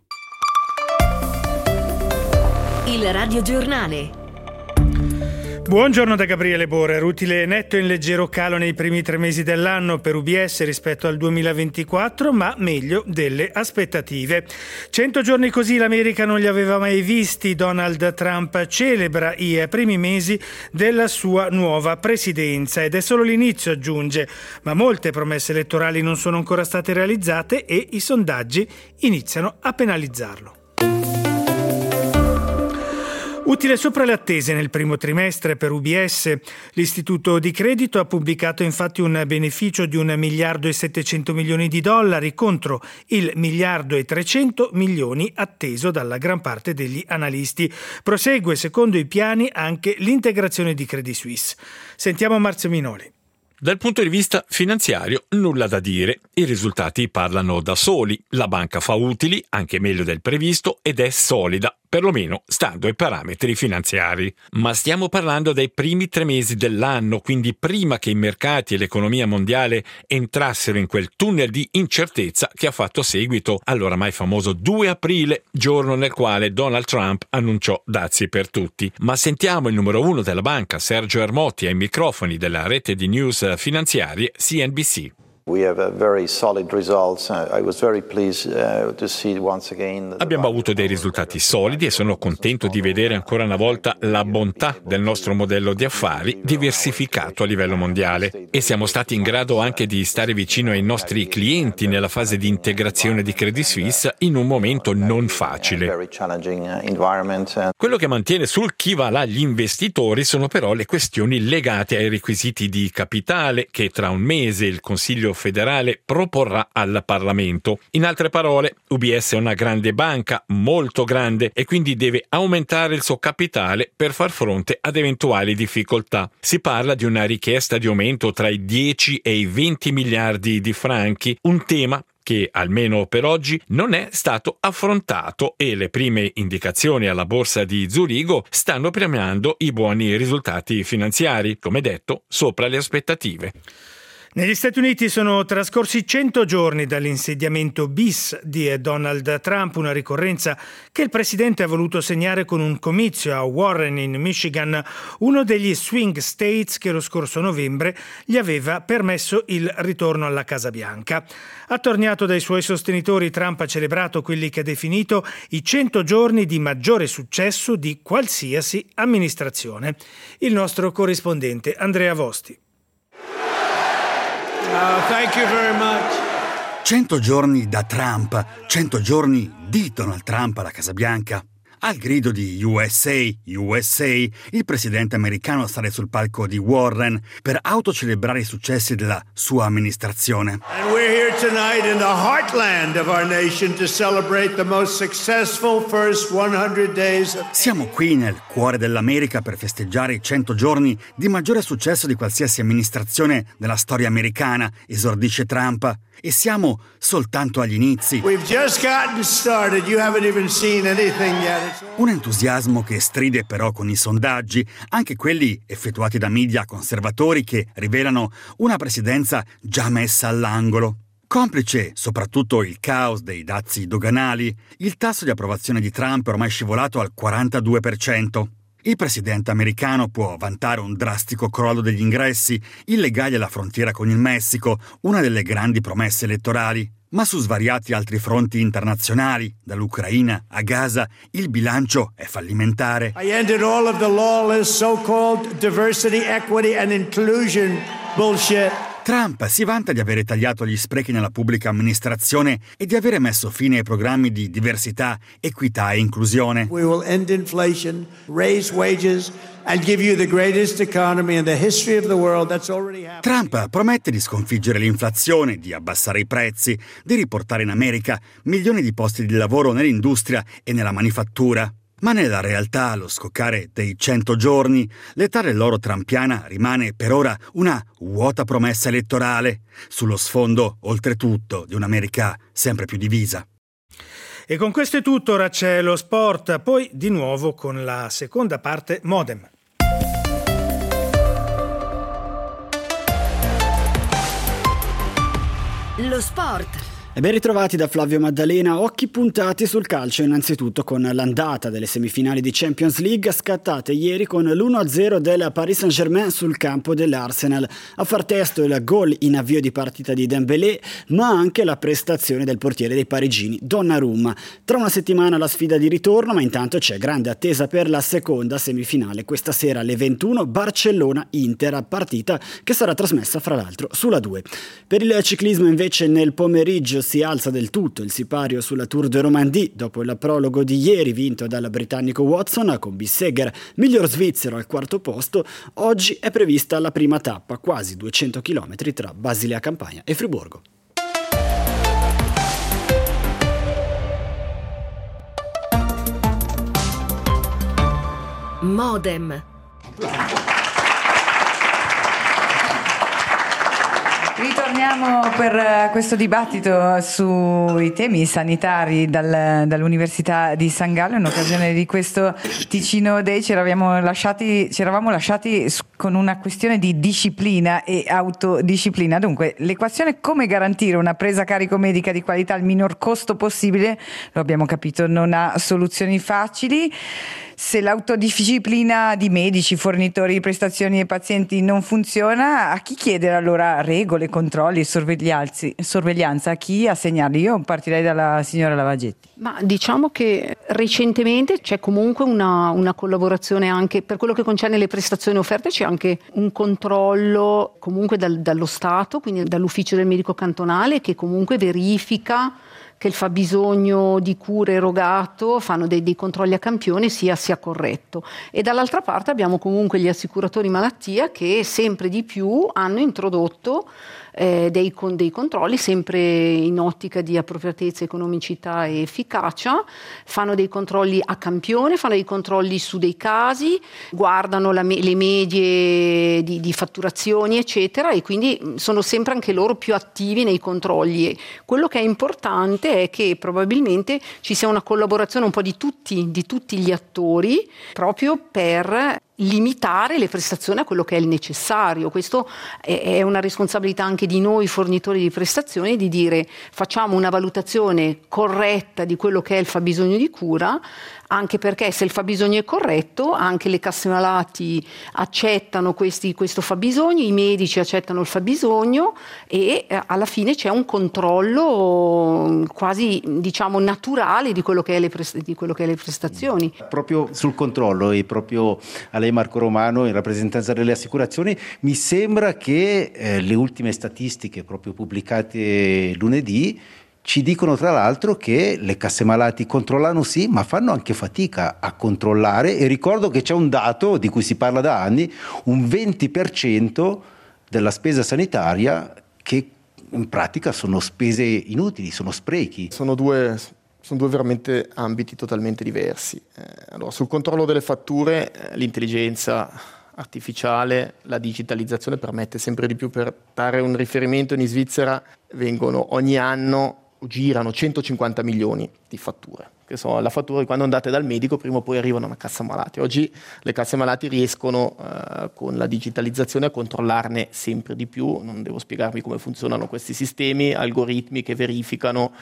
Speaker 12: Il radiogiornale.
Speaker 13: Buongiorno da Gabriele Borer. Utile netto in leggero calo nei primi tre mesi dell'anno per U B S rispetto al duemilaventiquattro, ma meglio delle aspettative. Cento giorni così l'America non li aveva mai visti. Donald Trump celebra i primi mesi della sua nuova presidenza ed è solo l'inizio, aggiunge, ma molte promesse elettorali non sono ancora state realizzate e i sondaggi iniziano a penalizzarlo. Utile sopra le attese nel primo trimestre per U B S. L'istituto di credito ha pubblicato infatti un beneficio di un miliardo e settecento milioni di dollari contro il miliardo e trecento milioni atteso dalla gran parte degli analisti. Prosegue secondo i piani anche l'integrazione di Credit Suisse. Sentiamo Marzio Minoli.
Speaker 14: Dal punto di vista finanziario nulla da dire, i risultati parlano da soli, la banca fa utili, anche meglio del previsto, ed è solida, perlomeno stando ai parametri finanziari. Ma stiamo parlando dei primi tre mesi dell'anno, quindi prima che i mercati e l'economia mondiale entrassero in quel tunnel di incertezza che ha fatto seguito all'oramai famoso due aprile, giorno nel quale Donald Trump annunciò dazi per tutti. Ma sentiamo il numero uno della banca, Sergio Ermotti, ai microfoni della rete di news finanziarie C N B C. Abbiamo avuto dei risultati solidi e sono contento di vedere ancora una volta la bontà del nostro modello di affari diversificato a livello mondiale, e siamo stati in grado anche di stare vicino ai nostri clienti nella fase di integrazione di Credit Suisse in un momento non facile. Quello che mantiene sul chi va là gli investitori sono però le questioni legate ai requisiti di capitale che tra un mese il Consiglio federale proporrà al Parlamento. In altre parole, U B S è una grande banca, molto grande, e quindi deve aumentare il suo capitale per far fronte ad eventuali difficoltà. Si parla di una richiesta di aumento tra i dieci e i venti miliardi di franchi, un tema che almeno per oggi non è stato affrontato, e le prime indicazioni alla borsa di Zurigo stanno premiando i buoni risultati finanziari, come detto, sopra le aspettative.
Speaker 13: Negli Stati Uniti sono trascorsi cento giorni dall'insediamento bis di Donald Trump, una ricorrenza che il presidente ha voluto segnare con un comizio a Warren in Michigan, uno degli swing states che lo scorso novembre gli aveva permesso il ritorno alla Casa Bianca. Attorniato dai suoi sostenitori, Trump ha celebrato quelli che ha definito i cento giorni di maggiore successo di qualsiasi amministrazione. Il nostro corrispondente Andrea Vosti.
Speaker 15: Uh, thank you very much. Cento giorni da Trump, cento giorni di Donald Trump alla Casa Bianca. Al grido di U S A, U S A, il presidente americano sale sul palco di Warren per autocelebrare i successi della sua amministrazione.
Speaker 16: And we're here tonight in the heartland of our nation to celebrate the most successful first hundred days.
Speaker 15: Siamo qui nel cuore dell'America per festeggiare i cento giorni di maggiore successo di qualsiasi amministrazione della storia americana, esordisce Trump. E siamo soltanto agli inizi.
Speaker 16: We've just gotten started. You haven't even seen anything yet.
Speaker 15: Un entusiasmo che stride però con i sondaggi, anche quelli effettuati da media conservatori che rivelano una presidenza già messa all'angolo. Complice soprattutto il caos dei dazi doganali, il tasso di approvazione di Trump è ormai scivolato al quarantadue per cento. Il presidente americano può vantare un drastico crollo degli ingressi illegali alla frontiera con il Messico, una delle grandi promesse elettorali. Ma su svariati altri fronti internazionali, dall'Ucraina a Gaza, il bilancio è fallimentare.
Speaker 16: I ended all of the lawless so-called diversity, equity and inclusion bullshit.
Speaker 15: Trump si vanta di avere tagliato gli sprechi nella pubblica amministrazione e di avere messo fine ai programmi di diversità, equità e inclusione.
Speaker 16: We will end inflation, raise wages and give you the greatest economy in the history of the world. That's already happened.
Speaker 15: Trump promette di sconfiggere l'inflazione, di abbassare i prezzi, di riportare in America milioni di posti di lavoro nell'industria e nella manifattura. Ma nella realtà, allo scoccare dei cento giorni, l'età dell'oro trampiana rimane per ora una vuota promessa elettorale, sullo sfondo, oltretutto, di un'America sempre più divisa.
Speaker 13: E con questo è tutto, ora c'è lo sport, poi di nuovo con la seconda parte Modem.
Speaker 12: Lo sport.
Speaker 17: E ben ritrovati da Flavio Maddalena, occhi puntati sul calcio innanzitutto con l'andata delle semifinali di Champions League scattate ieri con l'uno a zero del Paris Saint-Germain sul campo dell'Arsenal. A far testo il gol in avvio di partita di Dembélé, ma anche la prestazione del portiere dei parigini Donnarumma. Tra una settimana la sfida di ritorno, ma intanto c'è grande attesa per la seconda semifinale. Questa sera alle ventuno Barcellona-Inter, partita che sarà trasmessa fra l'altro sulla due. Per il ciclismo invece nel pomeriggio si alza del tutto il sipario sulla Tour de Romandie dopo il prologo di ieri vinto dal britannico Watson con Bissegger miglior svizzero al quarto posto. Oggi è prevista la prima tappa, quasi duecento chilometri tra Basilea Campagna e Friburgo.
Speaker 12: Modem.
Speaker 2: Ritorniamo per questo dibattito sui temi sanitari dal, dall'Università di San Gallo. In occasione di questo Ticino Day ci eravamo lasciati, ci eravamo lasciati con una questione di disciplina e autodisciplina. Dunque, l'equazione come garantire una presa a carico medica di qualità al minor costo possibile, lo abbiamo capito, non ha soluzioni facili. Se l'autodisciplina di medici, fornitori di prestazioni e pazienti non funziona, a chi chiedere allora regole, controlli, sorveglianza? A chi assegnarli? Io partirei dalla signora Lavagetti.
Speaker 11: Ma diciamo che recentemente c'è comunque una, una collaborazione anche per quello che concerne le prestazioni offerte, c'è anche un controllo comunque dal, dallo Stato, quindi dall'ufficio del medico cantonale, che comunque verifica che il fabbisogno di cure erogato, fanno dei, dei controlli a campione, sia, sia corretto. E dall'altra parte abbiamo comunque gli assicuratori malattia che sempre di più hanno introdotto eh, dei, con, dei controlli sempre in ottica di appropriatezza, economicità e efficacia, fanno dei controlli a campione, fanno dei controlli su dei casi, guardano la, le medie di, di fatturazioni eccetera, e quindi sono sempre anche loro più attivi nei controlli. E quello che è importante è che probabilmente ci sia una collaborazione un po' di tutti, di tutti gli attori proprio per limitare le prestazioni a quello che è il necessario. Questo è una responsabilità anche di noi fornitori di prestazioni, di dire facciamo una valutazione corretta di quello che è il fabbisogno di cura, anche perché se il fabbisogno è corretto anche le casse malati accettano questi, questo fabbisogno, i medici accettano il fabbisogno e eh, alla fine c'è un controllo quasi diciamo naturale di quello che è le, prest- di quello che è le prestazioni.
Speaker 1: Proprio sul controllo e proprio a lei Marco Romano in rappresentanza delle assicurazioni, mi sembra che eh, le ultime statistiche proprio pubblicate lunedì ci dicono tra l'altro che le casse malati controllano sì, ma fanno anche fatica a controllare, e ricordo che c'è un dato di cui si parla da anni, un venti per cento della spesa sanitaria che in pratica sono spese inutili, sono sprechi.
Speaker 9: Sono due, sono due veramente ambiti totalmente diversi. Eh, allora, sul controllo delle fatture, eh, l'intelligenza artificiale, la digitalizzazione permette sempre di più. Per dare un riferimento, in Svizzera vengono ogni anno girano centocinquanta milioni di fatture, che sono la fattura di quando andate dal medico, prima o poi arrivano a una cassa malati. Oggi le casse malati riescono eh, con la digitalizzazione a controllarne sempre di più, non devo spiegarvi come funzionano questi sistemi, algoritmi che verificano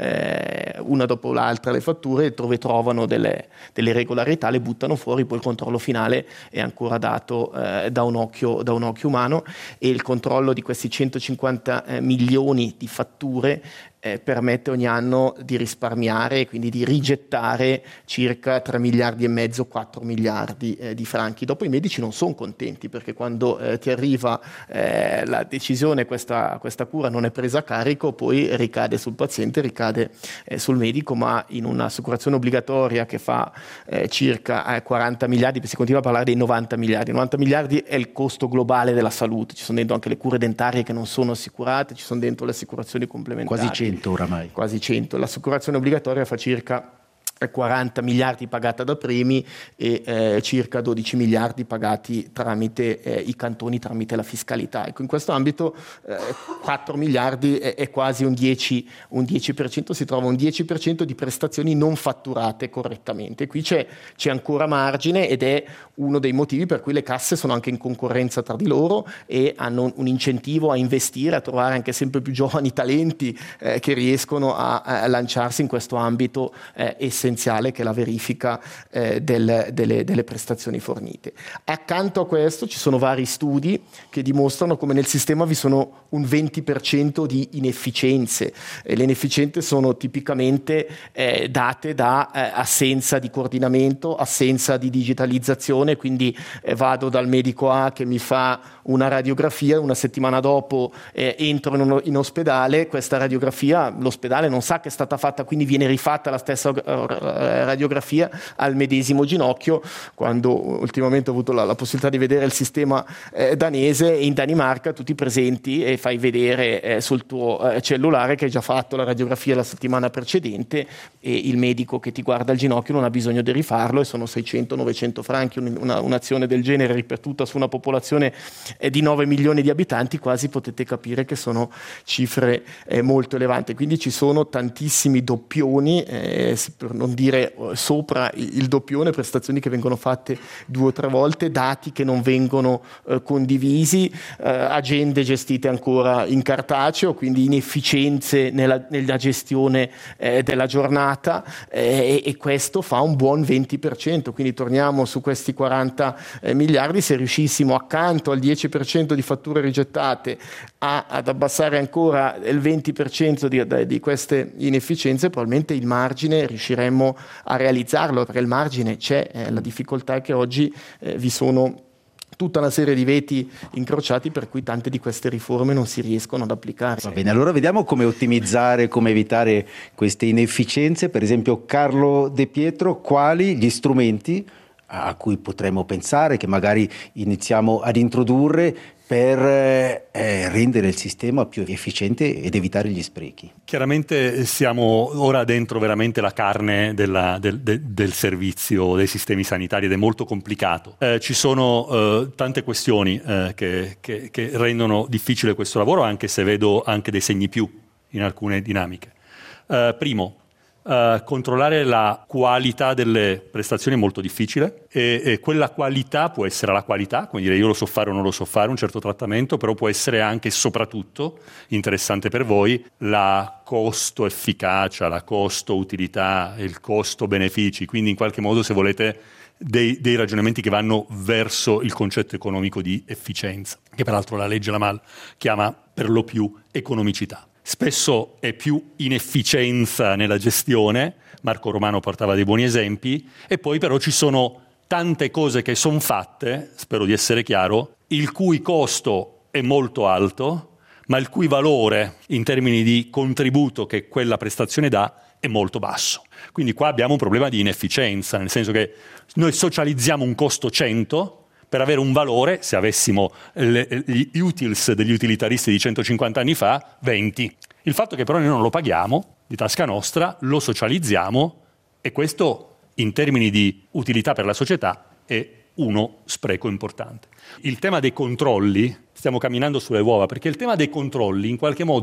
Speaker 9: eh, una dopo l'altra le fatture, dove trovano delle, delle regolarità, le buttano fuori, poi il controllo finale è ancora dato eh, da, un occhio, da un occhio umano, e il controllo di questi centocinquanta eh, milioni di fatture Eh, permette ogni anno di risparmiare e quindi di rigettare circa tre miliardi e mezzo, quattro miliardi eh, di franchi. Dopo i medici non sono contenti, perché quando eh, ti arriva eh, la decisione, questa, questa cura non è presa a carico, poi ricade sul paziente, ricade eh, sul medico, ma in un'assicurazione obbligatoria che fa eh, circa eh, quaranta miliardi, si continua a parlare dei novanta miliardi. novanta miliardi è il costo globale della salute, ci sono dentro anche le cure dentarie che non sono assicurate, ci sono dentro le assicurazioni complementari.
Speaker 1: Quasi cento oramai.
Speaker 9: Quasi cento. L'assicurazione obbligatoria fa circa quaranta miliardi pagata da premi e eh, circa dodici miliardi pagati tramite eh, i cantoni, tramite la fiscalità. Ecco, in questo ambito eh, quattro miliardi è, è quasi un dieci, un dieci per cento, si trova un dieci per cento di prestazioni non fatturate correttamente. Qui c'è, c'è ancora margine, ed è uno dei motivi per cui le casse sono anche in concorrenza tra di loro e hanno un, un incentivo a investire, a trovare anche sempre più giovani talenti eh, che riescono a, a lanciarsi in questo ambito eh, essenziale, che è la verifica eh, del, delle, delle prestazioni fornite. Accanto a questo ci sono vari studi che dimostrano come nel sistema vi sono un venti per cento di inefficienze. E le inefficienze sono tipicamente eh, date da eh, assenza di coordinamento, assenza di digitalizzazione, quindi eh, vado dal medico A che mi fa una radiografia, una settimana dopo eh, entro in, in ospedale, questa radiografia l'ospedale non sa che è stata fatta, quindi viene rifatta la stessa radiografia al medesimo ginocchio. Quando ultimamente ho avuto la, la possibilità di vedere il sistema eh, danese, in Danimarca tu ti presenti e fai vedere eh, sul tuo eh, cellulare che hai già fatto la radiografia la settimana precedente, e il medico che ti guarda il ginocchio non ha bisogno di rifarlo, e sono seicento novecento franchi, una, un'azione del genere ripetuta su una popolazione eh, di nove milioni di abitanti, quasi potete capire che sono cifre eh, molto elevate. Quindi ci sono tantissimi doppioni, eh, per non dire sopra il doppione, prestazioni che vengono fatte due o tre volte, dati che non vengono eh, condivisi, eh, agende gestite ancora in cartaceo, quindi inefficienze nella, nella gestione eh, della giornata, eh, e questo fa un buon venti per cento. Quindi torniamo su questi quaranta eh, miliardi, se riuscissimo accanto al dieci per cento di fatture rigettate a, ad abbassare ancora il venti per cento di, di queste inefficienze, probabilmente il margine riusciremmo a realizzarlo, perché il margine c'è. Eh, la difficoltà è che oggi eh, vi sono tutta una serie di veti incrociati, per cui tante di queste riforme non si riescono ad applicare.
Speaker 1: Va bene, allora vediamo come ottimizzare, come evitare queste inefficienze. Per esempio, Carlo De Pietro, quali gli strumenti a cui potremmo pensare, che magari iniziamo ad introdurre per eh, rendere il sistema più efficiente ed evitare gli sprechi?
Speaker 10: Chiaramente siamo ora dentro veramente la carne della, del, del, del servizio, dei sistemi sanitari, ed è molto complicato. Eh, ci sono eh, tante questioni eh, che, che, che rendono difficile questo lavoro, anche se vedo anche dei segni più in alcune dinamiche. Eh, primo, Uh, controllare la qualità delle prestazioni è molto difficile, e, e quella qualità può essere la qualità, quindi dire io lo so fare o non lo so fare, un certo trattamento, però può essere anche e soprattutto interessante per voi la costo-efficacia, la costo-utilità, il costo-benefici, quindi in qualche modo, se volete, dei, dei ragionamenti che vanno verso il concetto economico di efficienza, che peraltro la legge Lamal chiama per lo più economicità. Spesso è più inefficienza nella gestione, Marco Romano portava dei buoni esempi, e poi però ci sono tante cose che sono fatte, spero di essere chiaro, il cui costo è molto alto, ma il cui valore in termini di contributo che quella prestazione dà è molto basso. Quindi qua abbiamo un problema di inefficienza, nel senso che noi socializziamo un costo cento per avere un valore, se avessimo le, gli utils degli utilitaristi di centocinquanta anni fa, venti. Il fatto che però noi non lo paghiamo di tasca nostra, lo socializziamo, e questo in termini di utilità per la società è uno spreco importante. Il tema dei controlli, stiamo camminando sulle uova, perché il tema dei controlli in qualche modo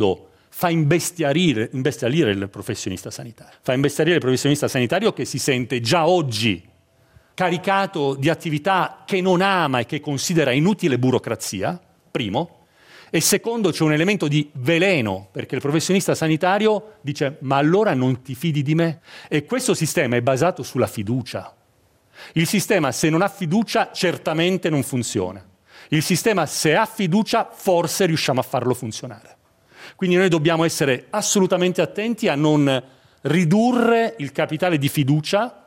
Speaker 10: fa imbestialire, imbestialire il professionista sanitario. Fa imbestialire il professionista sanitario che si sente già oggi caricato di attività che non ama e che considera inutile burocrazia, primo, e secondo c'è un elemento di veleno, perché il professionista sanitario dice ma allora non ti fidi di me? E questo sistema è basato sulla fiducia. Il sistema se non ha fiducia certamente non funziona. Il sistema se ha fiducia forse riusciamo a farlo funzionare. Quindi noi dobbiamo essere assolutamente attenti a non ridurre il capitale di fiducia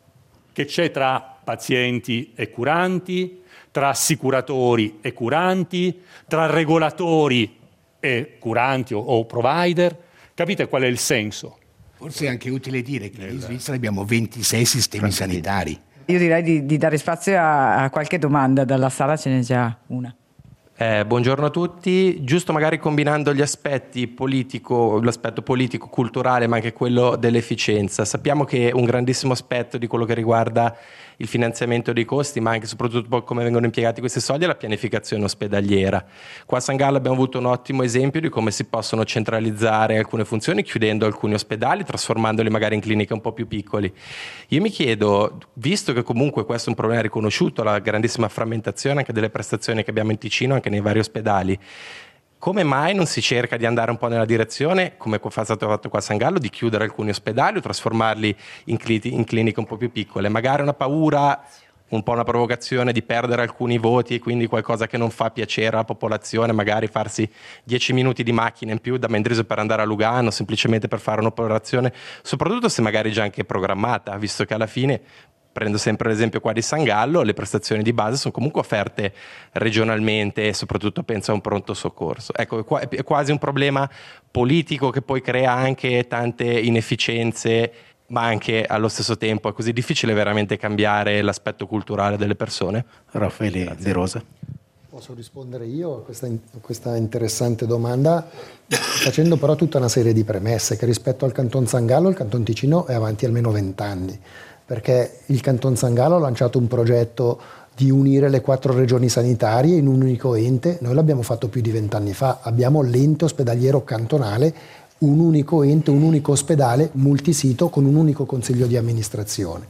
Speaker 10: che c'è tra pazienti e curanti, tra assicuratori e curanti, tra regolatori e curanti o, o provider. Capite qual è il senso?
Speaker 8: Forse è anche utile dire che in Svizzera abbiamo ventisei sistemi sanitari.
Speaker 2: Io direi di, di dare spazio a, a qualche domanda, dalla sala ce n'è già una.
Speaker 18: Eh, buongiorno a tutti, giusto magari combinando gli aspetti politico, l'aspetto politico, culturale, ma anche quello dell'efficienza. Sappiamo che un grandissimo aspetto di quello che riguarda il finanziamento dei costi, ma anche soprattutto come vengono impiegati questi soldi, è la pianificazione ospedaliera. Qua a San Gallo abbiamo avuto un ottimo esempio di come si possono centralizzare alcune funzioni chiudendo alcuni ospedali, trasformandoli magari in cliniche un po' più piccoli. Io mi chiedo, visto che comunque questo è un problema riconosciuto, la grandissima frammentazione anche delle prestazioni che abbiamo in Ticino, anche nei vari ospedali, come mai non si cerca di andare un po' nella direzione, come è stato fatto qua a San Gallo, di chiudere alcuni ospedali o trasformarli in, cli- in cliniche un po' più piccole? Magari una paura, un po' una provocazione di perdere alcuni voti e quindi qualcosa che non fa piacere alla popolazione, magari farsi dieci minuti di macchina in più da Mendrisio per andare a Lugano, semplicemente per fare un'operazione, soprattutto se magari già anche programmata, visto che alla fine... Prendo sempre l'esempio qua di San Gallo, le prestazioni di base sono comunque offerte regionalmente e soprattutto penso a un pronto soccorso. Ecco, è quasi un problema politico che poi crea anche tante inefficienze, ma anche allo stesso tempo è così difficile veramente cambiare l'aspetto culturale delle persone.
Speaker 1: Raffaele Grazie. De Rosa.
Speaker 7: Posso rispondere io a questa, a questa interessante domanda facendo però tutta una serie di premesse che rispetto al Canton San Gallo il Canton Ticino è avanti almeno vent'anni. Perché il Canton San Gallo ha lanciato un progetto di unire le quattro regioni sanitarie in un unico ente. Noi l'abbiamo fatto più di vent'anni fa. Abbiamo l'ente ospedaliero cantonale, un unico ente, un unico ospedale multisito con un unico consiglio di amministrazione.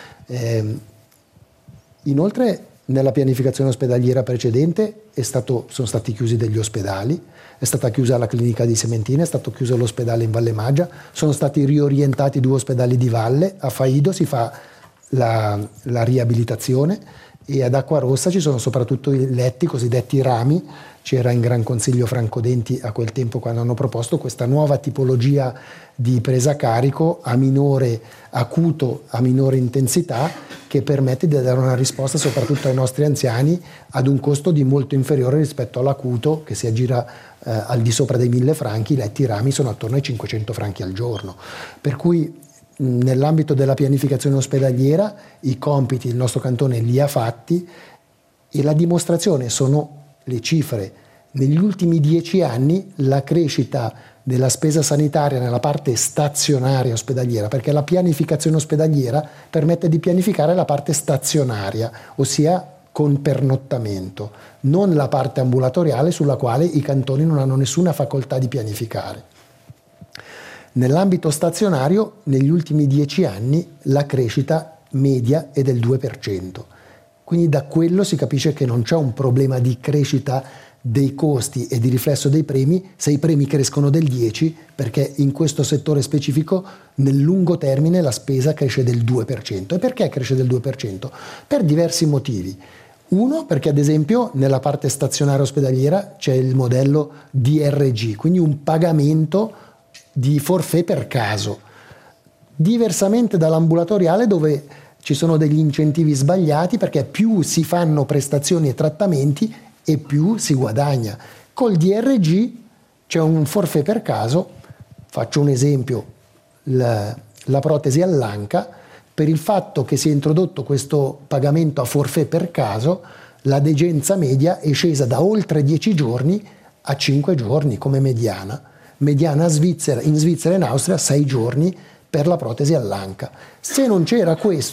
Speaker 7: Eh, inoltre nella pianificazione ospedaliera precedente è stato, sono stati chiusi degli ospedali, è stata chiusa la clinica di Sementina, è stato chiuso l'ospedale in Valle Maggia, sono stati riorientati due ospedali di valle, a Faido si fa la, la riabilitazione e ad Acquarossa ci sono soprattutto i letti, cosiddetti rami. C'era in Gran Consiglio Franco Denti a quel tempo quando hanno proposto questa nuova tipologia di presa a carico a minore acuto, a minore intensità, che permette di dare una risposta soprattutto ai nostri anziani ad un costo di molto inferiore rispetto all'acuto che si aggira eh, al di sopra dei mille franchi. I letti rami sono attorno ai cinquecento franchi al giorno, per cui mh, nell'ambito della pianificazione ospedaliera i compiti il nostro cantone li ha fatti e la dimostrazione sono le cifre. Negli ultimi dieci anni la crescita della spesa sanitaria nella parte stazionaria ospedaliera, perché la pianificazione ospedaliera permette di pianificare la parte stazionaria, ossia con pernottamento, non la parte ambulatoriale sulla quale i cantoni non hanno nessuna facoltà di pianificare. Nell'ambito stazionario, negli ultimi dieci anni, la crescita media è del due per cento. Quindi da quello si capisce che non c'è un problema di crescita dei costi e di riflesso dei premi se i premi crescono del dieci, perché in questo settore specifico nel lungo termine la spesa cresce del due per cento. E perché cresce del due per cento? Per diversi motivi. Uno, perché ad esempio nella parte stazionaria ospedaliera c'è il modello D R G, quindi un pagamento di forfait per caso, diversamente dall'ambulatoriale dove ci sono degli incentivi sbagliati, perché più si fanno prestazioni e trattamenti e più si guadagna. Col D R G c'è un forfait per caso, faccio un esempio, la, la protesi all'anca, per il fatto che si è introdotto questo pagamento a forfait per caso, la degenza media è scesa da oltre dieci giorni a cinque giorni come mediana. Mediana Svizzera, in Svizzera e in Austria sei giorni per la protesi all'anca. Se non c'era questo,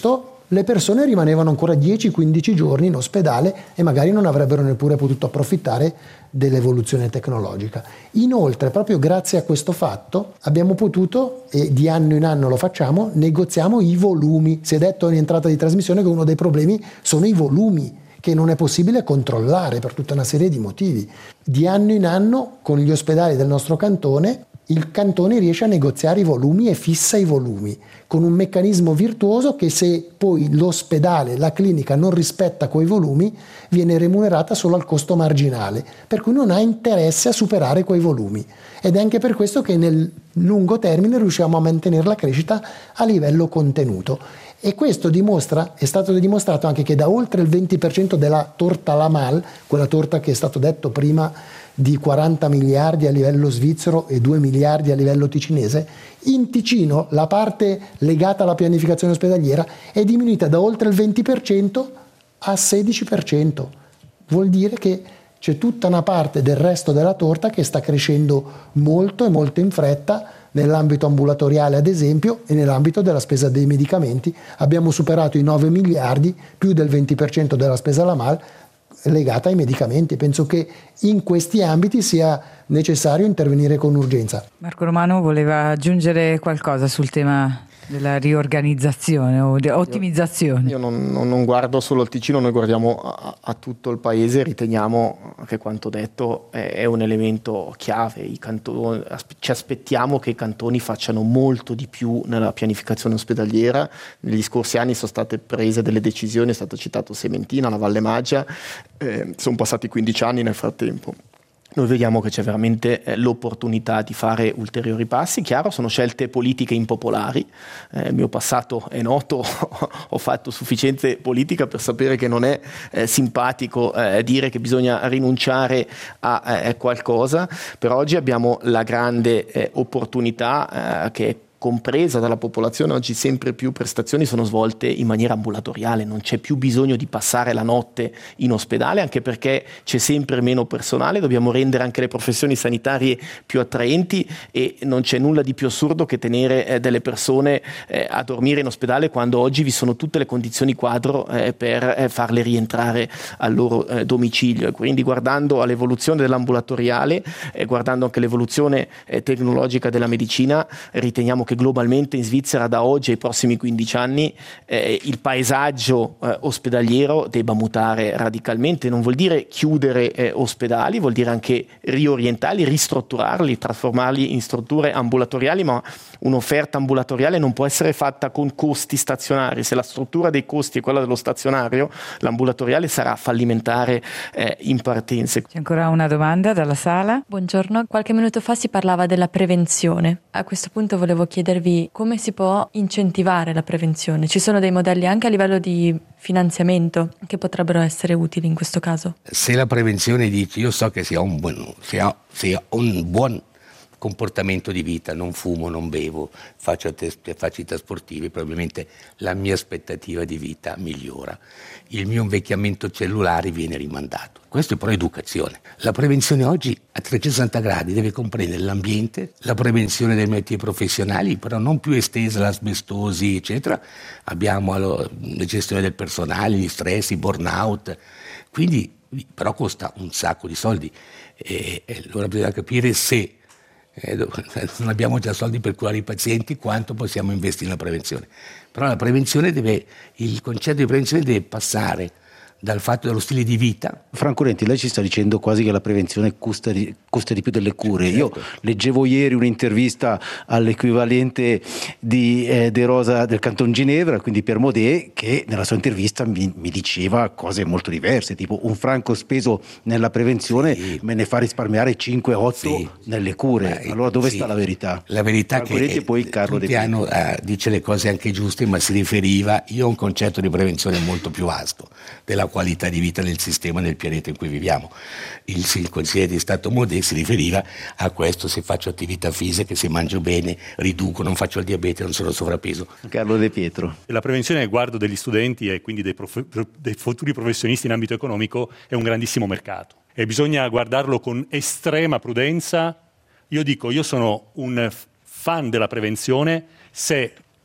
Speaker 7: le persone rimanevano ancora dieci quindici giorni in ospedale e magari non avrebbero neppure potuto approfittare dell'evoluzione tecnologica. Inoltre, proprio grazie a questo fatto, abbiamo potuto, e di anno in anno lo facciamo, negoziamo i volumi. Si è detto in entrata di trasmissione che uno dei problemi sono i volumi, che non è possibile controllare per tutta una serie di motivi. Di anno in anno, con gli ospedali del nostro cantone, il cantone riesce a negoziare i volumi e fissa i volumi, con un meccanismo virtuoso che se poi l'ospedale, la clinica non rispetta quei volumi, viene remunerata solo al costo marginale, per cui non ha interesse a superare quei volumi. Ed è anche per questo che nel lungo termine riusciamo a mantenere la crescita a livello contenuto. E questo dimostra, è stato dimostrato anche che da oltre il venti per cento della torta Lamal, quella torta che è stato detto prima di quaranta miliardi a livello svizzero e due miliardi a livello ticinese, in Ticino la parte legata alla pianificazione ospedaliera è diminuita da oltre il venti per cento a sedici per cento. Vuol dire che c'è tutta una parte del resto della torta che sta crescendo molto e molto in fretta nell'ambito ambulatoriale, ad esempio, e nell'ambito della spesa dei medicamenti. Abbiamo superato i nove miliardi, più del venti per cento della spesa Lamal legata ai medicamenti. Penso che in questi ambiti sia necessario intervenire con urgenza.
Speaker 2: Marco Romano voleva aggiungere qualcosa sul tema della riorganizzazione o ottimizzazione.
Speaker 9: Io, io non, non guardo solo il Ticino, noi guardiamo a, a tutto il paese, riteniamo che quanto detto è, è un elemento chiave. I cantoni, ci aspettiamo che i cantoni facciano molto di più nella pianificazione ospedaliera. Negli scorsi anni sono state prese delle decisioni, è stato citato Sementina, la Valle Maggia, eh, sono passati quindici anni nel frattempo. Noi vediamo che c'è veramente eh, l'opportunità di fare ulteriori passi. Chiaro, sono scelte politiche impopolari. Eh, il mio passato è noto, ho fatto sufficiente politica per sapere che non è eh, simpatico eh, dire che bisogna rinunciare a eh, qualcosa. Per oggi abbiamo la grande eh, opportunità eh, che è compresa dalla popolazione. Oggi sempre più prestazioni sono svolte in maniera ambulatoriale, non c'è più bisogno di passare la notte in ospedale, anche perché c'è sempre meno personale, dobbiamo rendere anche le professioni sanitarie più attraenti e non c'è nulla di più assurdo che tenere eh, delle persone eh, a dormire in ospedale quando oggi vi sono tutte le condizioni quadro eh, per eh, farle rientrare al loro eh, domicilio. E quindi, guardando all'evoluzione dell'ambulatoriale e eh, guardando anche l'evoluzione eh, tecnologica della medicina, riteniamo che che globalmente in Svizzera da oggi ai prossimi quindici anni eh, il paesaggio eh, ospedaliero debba mutare radicalmente. Non vuol dire chiudere eh, ospedali, vuol dire anche riorientarli, ristrutturarli, trasformarli in strutture ambulatoriali, ma un'offerta ambulatoriale non può essere fatta con costi stazionari. Se la struttura dei costi è quella dello stazionario, l'ambulatoriale sarà fallimentare eh, in partenza.
Speaker 2: C'è ancora una domanda dalla sala?
Speaker 19: Buongiorno, qualche minuto fa si parlava della prevenzione. A questo punto volevo chiedervi come si può incentivare la prevenzione. Ci sono dei modelli anche a livello di finanziamento che potrebbero essere utili in questo caso?
Speaker 8: Se la prevenzione dice io so che sia un buon, sia, sia un buon comportamento di vita, non fumo, non bevo, faccio attività sportive, probabilmente la mia aspettativa di vita migliora, il mio invecchiamento cellulare viene rimandato. Questo è però educazione. La prevenzione oggi a trecentosessanta gradi deve comprendere l'ambiente, la prevenzione dei métier professionali, però non più estesa l'asbestosi, eccetera. Abbiamo la gestione del personale, gli stress, i burnout, quindi però costa un sacco di soldi e, e allora bisogna capire se Eh, non abbiamo già soldi per curare i pazienti, quanto possiamo investire nella prevenzione. Però la prevenzione deve, il concetto di prevenzione deve passare dal fatto dello stile di vita.
Speaker 1: Franco Renti, lei ci sta dicendo quasi che la prevenzione costa di, costa di più delle cure. Certo. Io leggevo ieri un'intervista all'equivalente di eh, De Rosa del Canton Ginevra, quindi Pierre Maudet, che nella sua intervista mi, mi diceva cose molto diverse, tipo un franco speso nella prevenzione sì. me ne fa risparmiare cinque otto sì. nelle cure. Ma, allora dove sì. sta la verità?
Speaker 8: La verità Franco che
Speaker 1: Renti e poi Carlo De Pietro.
Speaker 8: Hanno, uh, dice le cose anche giuste, ma si riferiva, io ho un concetto di prevenzione molto più vasto, della qualità di vita nel sistema, nel pianeta in cui viviamo. Il, il consigliere di Stato Maudet si riferiva a questo: se faccio attività fisica, se mangio bene, riduco, non faccio il diabete, non sono sovrappeso.
Speaker 1: Carlo De Pietro.
Speaker 10: La prevenzione a riguardo degli studenti e quindi dei, prof, dei futuri professionisti in ambito economico è un grandissimo mercato e bisogna guardarlo con estrema prudenza. Io dico, io sono un fan della prevenzione se a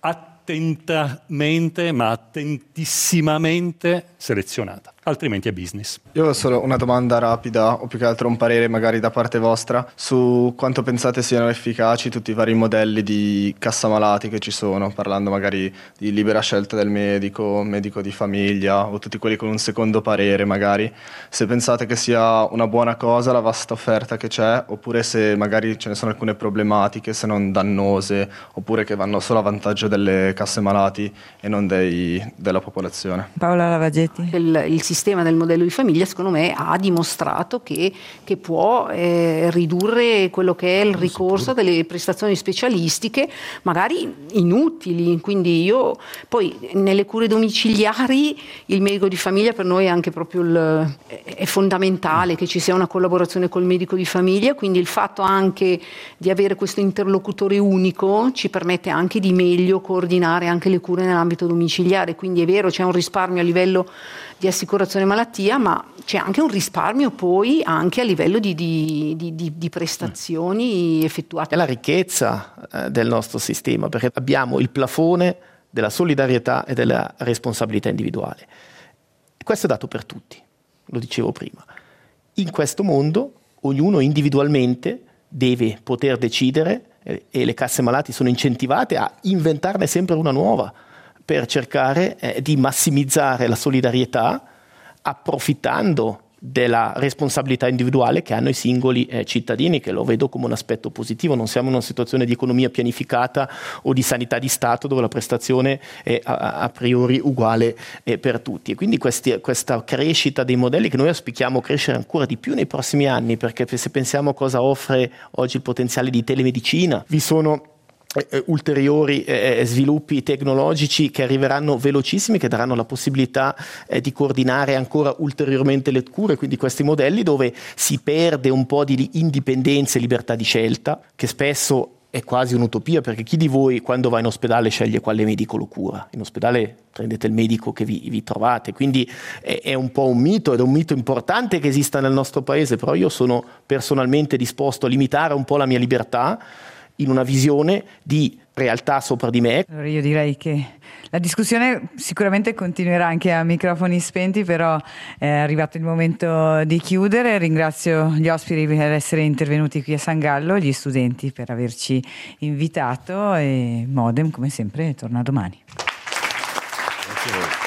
Speaker 10: attentamente, ma attentissimamente selezionata, altrimenti è business.
Speaker 9: Io ho solo una domanda rapida, o più che altro un parere magari da parte vostra, su quanto pensate siano efficaci tutti i vari modelli di cassamalati che ci sono, parlando magari di libera scelta del medico, medico di famiglia, o tutti quelli con un secondo parere magari, se pensate che sia una buona cosa la vasta offerta che c'è, oppure se magari ce ne sono alcune problematiche, se non dannose, oppure che vanno solo a vantaggio delle casse malati e non dei, della popolazione.
Speaker 2: Paola Lavagetti.
Speaker 11: Il, il sistema del modello di famiglia secondo me ha dimostrato che, che può eh, ridurre quello che è il ricorso a delle prestazioni specialistiche magari inutili, quindi io poi nelle cure domiciliari il medico di famiglia per noi è anche proprio il, è fondamentale che ci sia una collaborazione col medico di famiglia, quindi il fatto anche di avere questo interlocutore unico ci permette anche di meglio coordinare anche le cure nell'ambito domiciliare, quindi è vero c'è un risparmio a livello di assicurazione malattia, ma c'è anche un risparmio poi anche a livello di, di, di, di, di prestazioni effettuate.
Speaker 9: È la ricchezza eh, del nostro sistema, perché abbiamo il plafone della solidarietà e della responsabilità individuale. Questo è dato per tutti, lo dicevo prima. In questo mondo ognuno individualmente deve poter decidere eh, e le casse malati sono incentivate a inventarne sempre una nuova per cercare eh, di massimizzare la solidarietà approfittando della responsabilità individuale che hanno i singoli eh, cittadini, che lo vedo come un aspetto positivo. Non siamo in una situazione di economia pianificata o di sanità di Stato dove la prestazione è a, a priori uguale eh, per tutti, e quindi questi, questa crescita dei modelli che noi auspichiamo crescere ancora di più nei prossimi anni, perché se pensiamo a cosa offre oggi il potenziale di telemedicina, vi sono Eh, ulteriori eh, sviluppi tecnologici che arriveranno velocissimi, che daranno la possibilità eh, di coordinare ancora ulteriormente le cure, quindi questi modelli dove si perde un po' di indipendenza e libertà di scelta, che spesso è quasi un'utopia, perché chi di voi quando va in ospedale sceglie quale medico lo cura? In ospedale prendete il medico che vi, vi trovate, quindi è, è un po' un mito, ed è un mito importante che esista nel nostro paese, però io sono personalmente disposto a limitare un po' la mia libertà in una visione di realtà sopra di me.
Speaker 2: Allora io direi che la discussione sicuramente continuerà anche a microfoni spenti, però è arrivato il momento di chiudere. Ringrazio gli ospiti per essere intervenuti qui a San Gallo, gli studenti per averci invitato, e Modem come sempre torna domani.
Speaker 1: Grazie a voi.